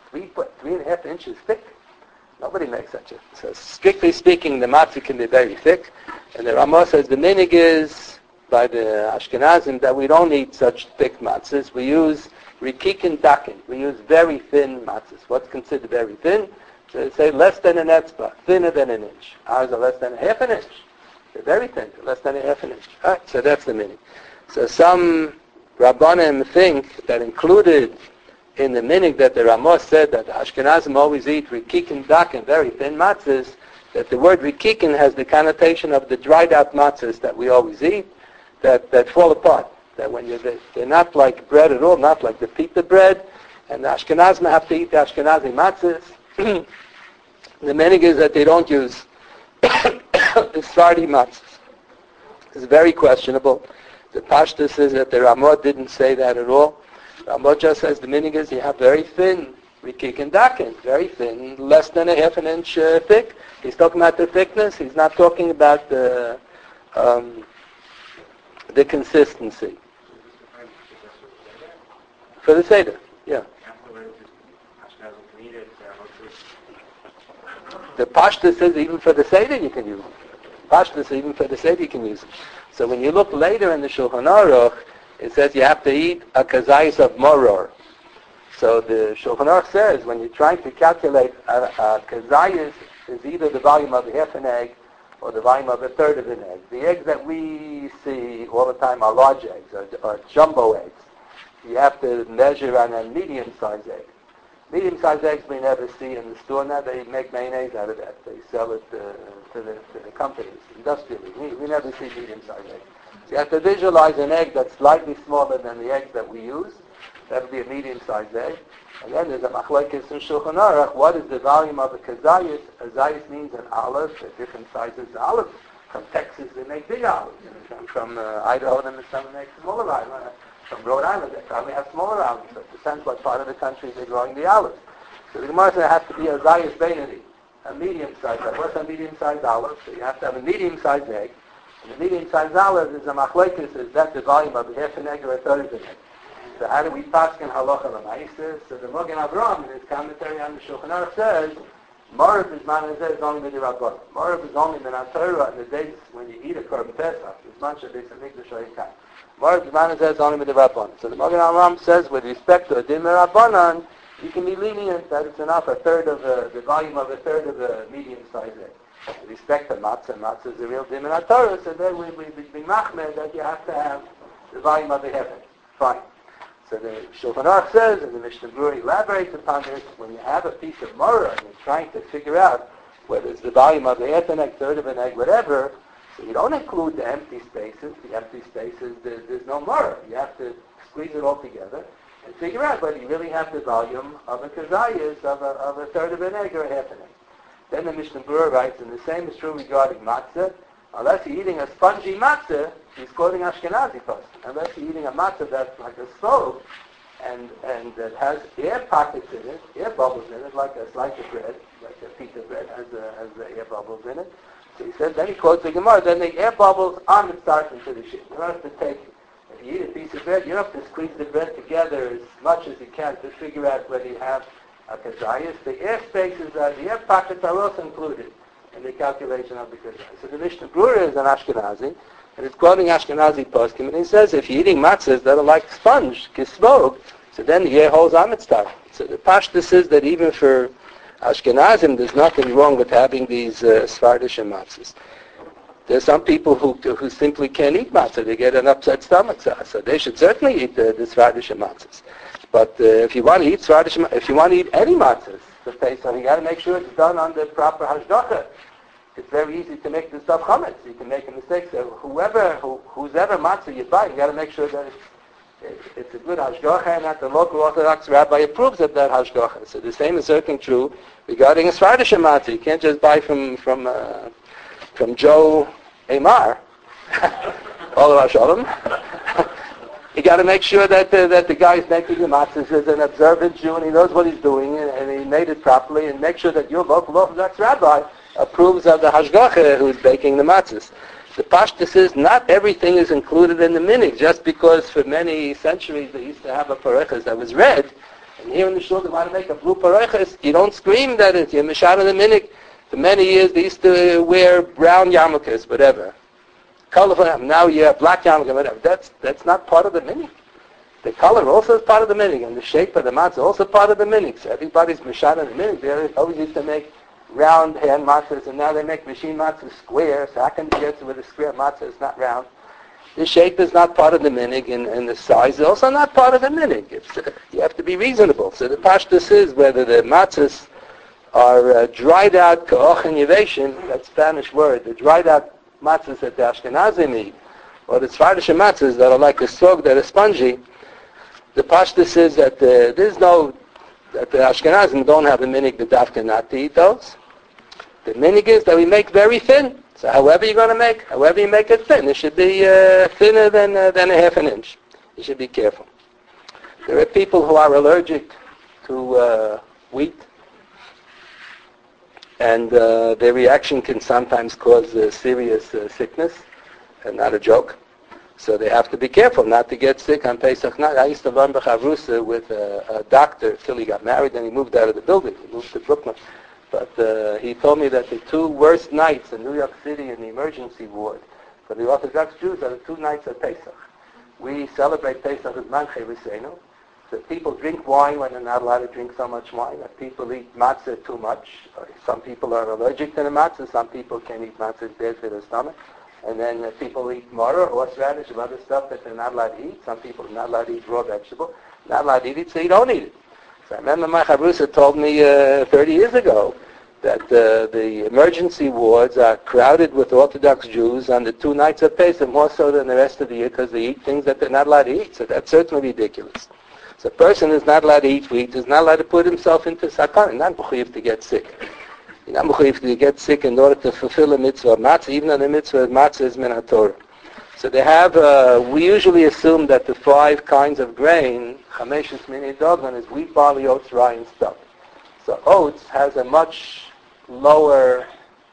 3.5 inches thick. Nobody makes such a. So strictly speaking, the matzah can be very thick. And the Ramah says the minig is by the Ashkenazim that we don't eat such thick matzahs. We use rikikin dakin. We use very thin matzahs. What's considered very thin? So they say less than an etzbah, thinner than an inch. Ours are less than a half an inch. They're very thin, less than a half an inch. All right, so that's the minig. So some Rabbanim think that included in the minig that the Ramah said that the Ashkenazim always eat rikikin dakin, very thin matzahs, that the word rikikin has the connotation of the dried out matzahs that we always eat, that fall apart. That when they're not like bread at all, not like the pita bread, and the Ashkenazim have to eat the Ashkenazi matzahs. The minig is that they don't use the Sardi matzahs. It's very questionable. The Pashtus is that the Ramah didn't say that at all. Ramah just says the minig is you have very thin rikikin dakin, very thin, less than a half an inch thick. He's talking about the thickness. He's not talking about the consistency. For the Seder, yeah. The Pashtus says even for the Seder you can use it. Pashtus even for the Seder you can use it. So when you look later in the Shulchan Aruch, it says you have to eat a kazayis of moror. So the Shulchan Aruch says when you're trying to calculate a kazayis is either the volume of half an egg or the volume of a third of an egg. The eggs that we see all the time are large eggs, or jumbo eggs. You have to measure on a medium-sized egg. Medium-sized eggs we never see in the store now. They make mayonnaise out of that. They sell it to the companies, industrially. We never see medium-sized eggs. So you have to visualize an egg that's slightly smaller than the eggs that we use. That would be a medium-sized egg. And then there's a machlokes in Shulchan Aruch. What is the volume of a kazayis? A zayis means an olive, at different sizes of olives. From Texas they make big olives. From Idaho they make smaller olives. From Rhode Island they probably have smaller olives. So it depends what part of the country they're growing the olives. So the Gemara says it has to be a zayis beinoni, a medium-sized olive. What's a medium-sized olive? So you have to have a medium-sized egg. And the medium-sized olive is a machlokes. Is that the volume of half an egg or a third of an egg? So how do we paskin halacha l'maisa? So the Magen Avraham in his commentary on the Shulchan Aruch says, Morav Bizman Hazeh is only midirabbanan. Morav is only min Torah in the days when you eat a korban pesach. It's much of this and mikdash oikam. Morav Bizman Hazeh is only midirabbanan. So the Magen Avraham says, with respect to a din mirabbanan, you can be lenient that it's enough a third of the volume of a third of a medium-sized egg. With respect to matzah is a real din min Torah. So then we be machmir that you have to have the volume of a half egg. Fine. So the Shulchan Aruch says, and the Mishnah Berurah elaborates upon this, when you have a piece of moror and you're trying to figure out whether it's the volume of a half an egg, third of an egg, whatever, so you don't include the empty spaces. The empty spaces, there's no moror. You have to squeeze it all together and figure out whether you really have the volume of a kazayas of a third of an egg or a half an egg. Then the Mishnah Berurah writes, and the same is true regarding matzah. Unless you're eating a spongy matzah, he's quoting Ashkenazi first. Unless you're eating a matzah that's like a stove and that has air pockets in it, air bubbles in it, like a slice of bread, like a piece of bread has air bubbles in it. So he says, then he quotes the Gemara, then the air bubbles on the start into the shit. You don't have to take, if you eat a piece of bread, you don't have to squeeze the bread together as much as you can to figure out whether you have a kazayas. The air spaces, the air pockets are also included in the calculation of the kazayas. So the Mishnah Brura is an Ashkenazi, and it's quoting Ashkenazi poskim, and he says, if you're eating matzahs that are like sponge, kismog, so then the air holds on its start. So the pashtus is that even for Ashkenazim, there's nothing wrong with having these Sephardish matzahs. There's some people who simply can't eat matzah. They get an upset stomach, so they should certainly eat the Sephardish matzahs. But if you want to eat Sephardish, if you want to eat any matzahs, the Pesach, you got to make sure it's done on the proper hashgacha. It's very easy to make the stuff chametz. You can make a mistake. So whose ever matzah you buy, you got to make sure that it's a good hashgacha, and that the local Orthodox rabbi approves of that hashgacha. So the same is certainly true regarding a Sephardish matzah. You can't just buy from Joe Amar, all of our shalom. You got to make sure that the guy who's making the matzahs is an observant Jew and he knows what he's doing and he made it properly, and make sure that your local Orthodox rabbi approves of the hashgacha who's baking the matzahs. The pashtus is not everything is included in the minig, just because for many centuries they used to have a pareches that was red, and here in the shul they want to make a blue pareches. You don't scream that it's you're mishar in the minig. For many years they used to wear brown yarmulkes, whatever. Colorful, now you have black yarmulke, whatever. That's not part of the minig. The color also is part of the minig, and the shape of the matzah is also part of the minig. So everybody's mishar in the minig. They always used to make round hand matzahs, and now they make machine matzahs square. So how can you get to with a square matzah is not round? The shape is not part of the minig, and the size is also not part of the minig. You have to be reasonable. So the pashtus is whether the matzahs are dried out ka'och and yeveshin, that Spanish word, the dried out matzahs that the Ashkenazim eat, or the Sephardish matzahs that are like a sog, that are spongy. The pashtus is that that the Ashkenazim don't have the minig the dafka not to eat those. The minig is that we make very thin. So however you're going to make, however you make it thin, it should be thinner than a half an inch. You should be careful. There are people who are allergic to wheat, and their reaction can sometimes cause serious sickness, and not a joke. So they have to be careful not to get sick on Pesach night. I used to learn B'chavrusa with a doctor till he got married, and he moved out of the building. He moved to Brooklyn. But he told me that the two worst nights in New York City in the emergency ward for the Orthodox Jews are the 2 nights of Pesach. We celebrate Pesach with Manchei V'Seinu. So people drink wine when they're not allowed to drink so much wine. People eat matzah too much. Some people are allergic to the matzah. Some people can't eat matzah, it's bad for their stomach. And then people eat maror, horseradish, and other stuff that they're not allowed to eat. Some people are not allowed to eat raw vegetable. Not allowed to eat it, so you don't eat it. So I remember my chavrusa told me 30 years ago that the emergency wards are crowded with Orthodox Jews on the 2 nights of Pesach, more so than the rest of the year, because they eat things that they're not allowed to eat. So that's certainly ridiculous. So a person is not allowed to eat wheat, is not allowed to put himself into sakana, not mechuyev to get sick. You're not mechuyev to get sick in order to fulfill a mitzvah of matzah, even though the mitzvah of matzah is min haTorah. So they have, we usually assume that the 5 kinds of grain, chameshes mini dogan, is wheat, barley, oats, rye, and stuff. So oats has a much lower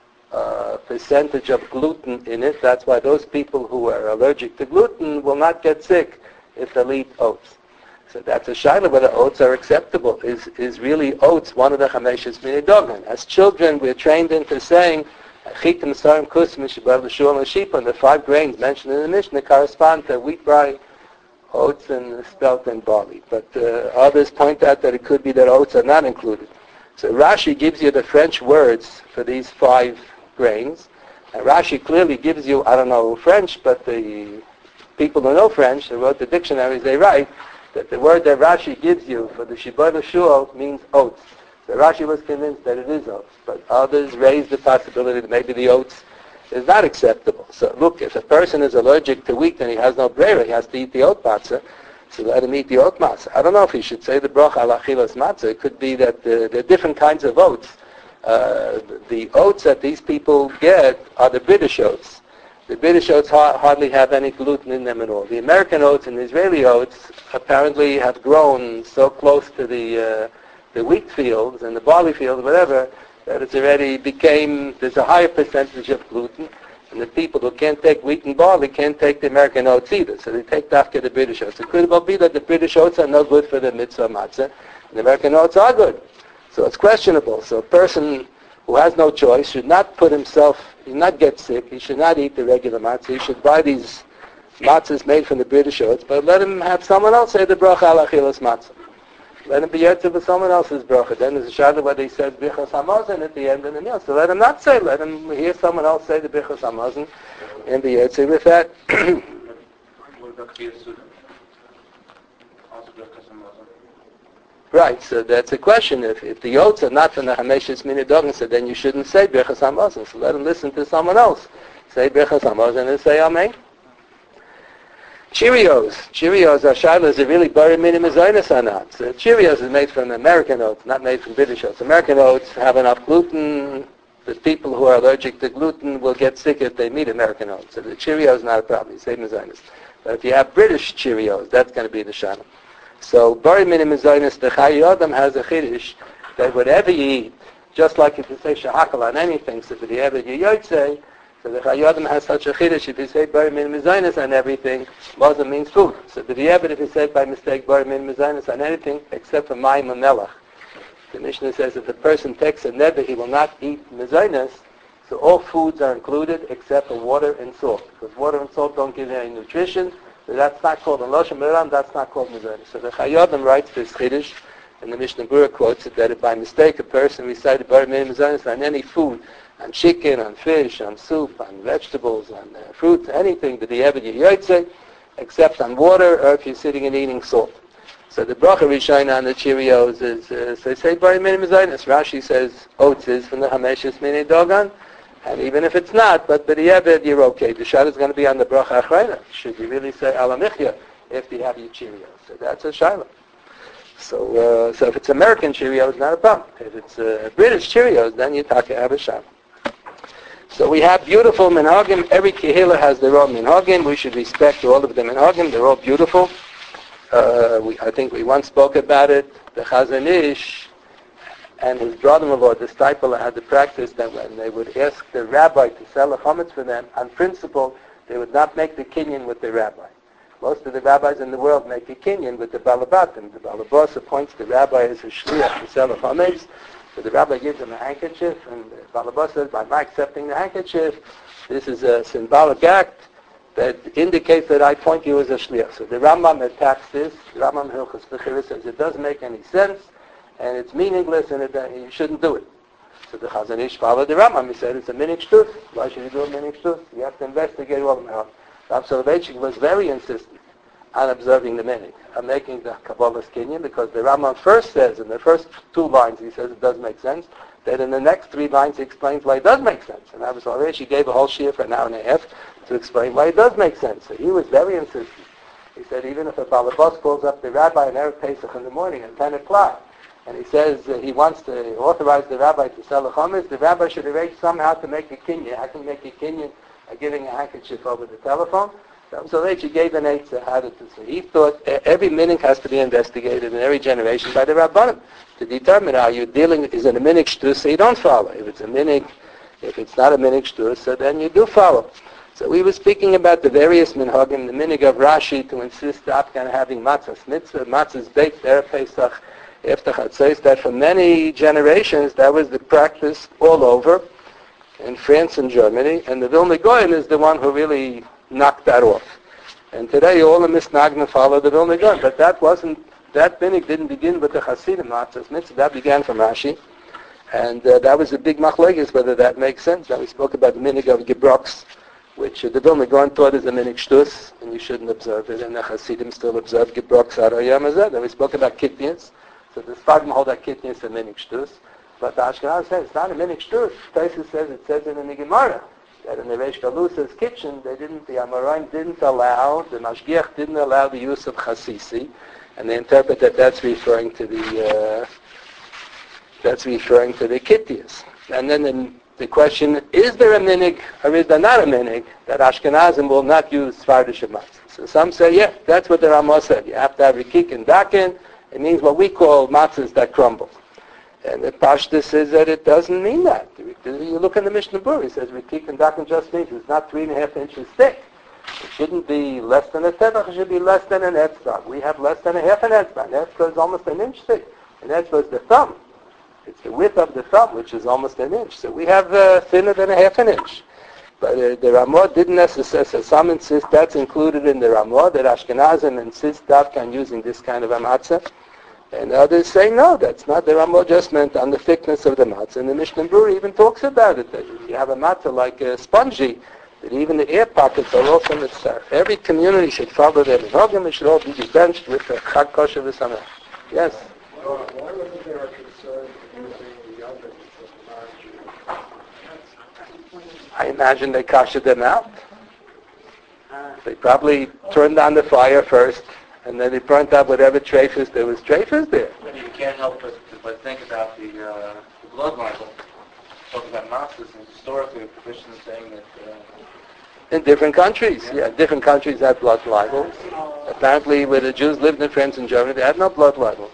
percentage of gluten in it. That's why those people who are allergic to gluten will not get sick if they eat oats. So that's a shaila whether oats are acceptable. Is really oats one of the chameshes mini dogan? As children, we're trained into saying, chitim sarim kusm shibal l'shul and sheep, and the 5 grains mentioned in the Mishnah correspond to wheat, rye, oats, and spelt and barley. But others point out that it could be that oats are not included. So Rashi gives you the French words for these 5 grains, and Rashi clearly gives you, I don't know French, but the people who know French, who wrote the dictionaries, they write that the word that Rashi gives you for the shibud l'shul means oats. So Rashi was convinced that it is oats, but others raised the possibility that maybe the oats is not acceptable. So look, if a person is allergic to wheat and he has no brera, he has to eat the oat matzah, so let him eat the oat matzah. I don't know if he should say the bracha al achilas matzah. It could be that there are different kinds of oats. The oats that these people get are the British oats. The British oats hardly have any gluten in them at all. The American oats and the Israeli oats apparently have grown so close to the wheat fields and the barley fields, whatever, that it's already became, there's a higher percentage of gluten, and the people who can't take wheat and barley can't take the American oats either. So they take after the British oats. It could well be that the British oats are no good for the mitzvah matzah, and the American oats are good. So it's questionable. So a person who has no choice should not put himself, he should not get sick, he should not eat the regular matzah, he should buy these matzahs made from the British oats, but let him have someone else say the bracha al achilas matzah. Let him be yetzer with someone else's bracha. Then there's a shadow whether he says bichas hamazon at the end of the meal. So let him not say, let him hear someone else say the bichas hamazon and be yetzer with that. What about Kriyas Suda? Also bichas hamazon. Right, so that's a question. If the oats are not from the Hameshis Minidogin, so then you shouldn't say bichas hamazon. So let him listen to someone else. Say bichas hamazon and say amen. Cheerios are shilas are really bari minim mezainis or not. So Cheerios is made from American oats, not made from British oats. American oats have enough gluten. The people who are allergic to gluten will get sick if they meet American oats. So the Cheerios is not a problem. You say mezainis. But if you have British Cheerios, that's going to be the shilah. So bari minim mezainis, the Chai Yodam has a chiddush that whatever you eat, just like if you say shahakal on anything, so if you have it, you yotzei. So the Chai Yodam has such a chiddush. If you say bari min mezainis on everything, maza means food. So the diabet, if you say by mistake bari min mezainis on anything except for mayim and melach. The Mishnah says if the person takes a neder, he will not eat mezainis. So all foods are included except for water and salt, because water and salt don't give you any nutrition. So that's not called in Loshen Meram. That's not called mezainis. So the Chai Yodam writes this chiddush, and the Mishnah Berurah quotes it that if by mistake a person recited bari min mezainis on any food, on chicken, on fish, on soup, on vegetables, on fruits, anything, the diabet yotzei, except on water, or if you're sitting and eating salt. So the bracha rishayna on the Cheerios is, so they say bari min mezainis. Rashi says oats is from the Hameshis Minei Dogan, and even if it's not, but the diabet you're okay. The shad is going to be on the bracha achrayna. Should you really say alamichya if you have your Cheerios? So that's a shayla. So if it's American Cheerios, not a problem. If it's British Cheerios, then you have a shayla. So we have beautiful minhagim. Every kehillah has their own minhagim. We should respect all of the minhagim. They're all beautiful. I think we once spoke about it. The Chazon Ish and his brother-in-law, the disciple, had the practice that when they would ask the rabbi to sell a chametz for them, on principle, they would not make the kinyan with the rabbi. Most of the rabbis in the world make a kinyan with the balabatim. The balabas appoints the rabbi as a shliach to sell a chametz. So the rabbi gives him a handkerchief, and the balabas says, by my accepting the handkerchief, this is a symbolic act that indicates that I point you as a shliach. So the Rambam attacks this. The Rambam Hilchos Bechira says it doesn't make any sense, and it's meaningless, and you shouldn't do it. So the Chazon Ish followed the Rambam. He said it's a minik shtus. Why should you do a minik shtus? You have to investigate all of them. Rav Soloveitchik was very insistent on observing the minik, on making the Kabbalah's kinyan, because the Rambam first says, in the first 2 lines, he says it does make sense. Then in the next 3 lines, he explains why it does make sense. And Rav Soloveitchik gave a whole shiur for an hour and a half to explain why it does make sense. So he was very insistent. He said even if a balabas calls up the rabbi on Erev Pesach in the morning at 10 o'clock, and he says he wants to authorize the rabbi to sell a chametz, the rabbi should arrange somehow to make a kinyan. I can make a kinyan by giving a handkerchief over the telephone. So he gave an eitzah how to do so. He thought every minik has to be investigated in every generation by the rabbanim to determine are you dealing, is it a minik shtus, so you don't follow. If it's a minik, if it's not a minik shtus, so then you do follow. So we were speaking about the various minhagim, the minig of Rashi to insist on having matzahs mitzvah, matzahs baked Erev Pesach, after Chatzos, that for many generations that was the practice all over in France and Germany, and the Vilna Gaon is the one who really knocked that off. And today all the misnagna follow the Vilna Gaon, but that minig didn't begin with the Hasidim matzahs mitzvah, that began from Rashi, and that was a big machlokes whether that makes sense. Now we spoke about the minig of Gebroks, which the Vilna Gaon taught is a minig shtus, and you shouldn't observe it, and the Hasidim still observe Gebroks Arayam Azad. And we spoke about Kitnias, so the Sfardim hold that Kitnias is a minig shtus, but the Ashkenaz says it's not a minig shtus. Taisus says it says it in the Gemara that in the Reish Galusa's kitchen, the Amoraim didn't allow, the Mashgiach didn't allow the use of chasisi, and they interpret that that's referring to the Kitnias. And then the question, is there a minig or is there not a minig that Ashkenazim will not use Sfardish matzah? So some say, yeah, that's what the Ramah said. You have to have rikik and dakin. It means what we call matzahs that crumble. And the Pashta says that it doesn't mean that. You look in the Mishnah Berurah, it says Ritik and Dakan just means it's not 3.5 inches thick. It shouldn't be less than a tefach, it should be less than an etzah. We have less than a half an etzah. An etzah is almost an inch thick. An etzah is the thumb. It's the width of the thumb, which is almost an inch. So we have thinner than a half an inch. But the Ramah didn't necessarily, some insist that's included in the Ramah, that Ashkenazim insist that on using this kind of a matzah. And others say, no, that's not. The Ramah just meant on the thickness of the matzah. And the Mishnah Berurah even talks about it, that if you have a matzah like a spongy, that even the air pockets are also mitzvah. Every community should follow their minhagim. It should all be benched with a chag kosher v'samech. Yes? Why wasn't there a concern using the oven for non-Jews? I imagine they kashed them out. They probably turned on the fire first, and then they burnt up whatever trefus there was. Trefus there. You can't help but think about the blood libel. Talking about matzahs, and historically, a tradition saying that. In different countries, different countries had blood libels. Apparently, where the Jews lived in France and Germany, they had no blood libels.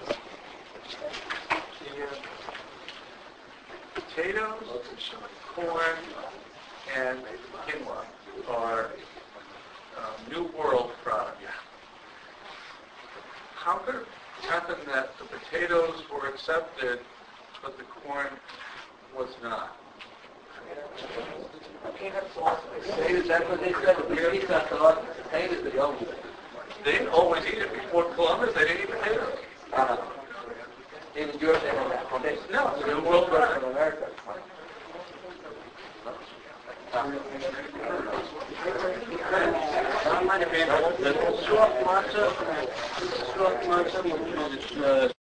Potatoes, corn, and quinoa are New World products. How could it happen that the potatoes were accepted, but the corn was not? They didn't always eat it. Before Columbus, they didn't eat potatoes. Even Europe, they don't have No, it's a New World product. America. Soft matzah, which is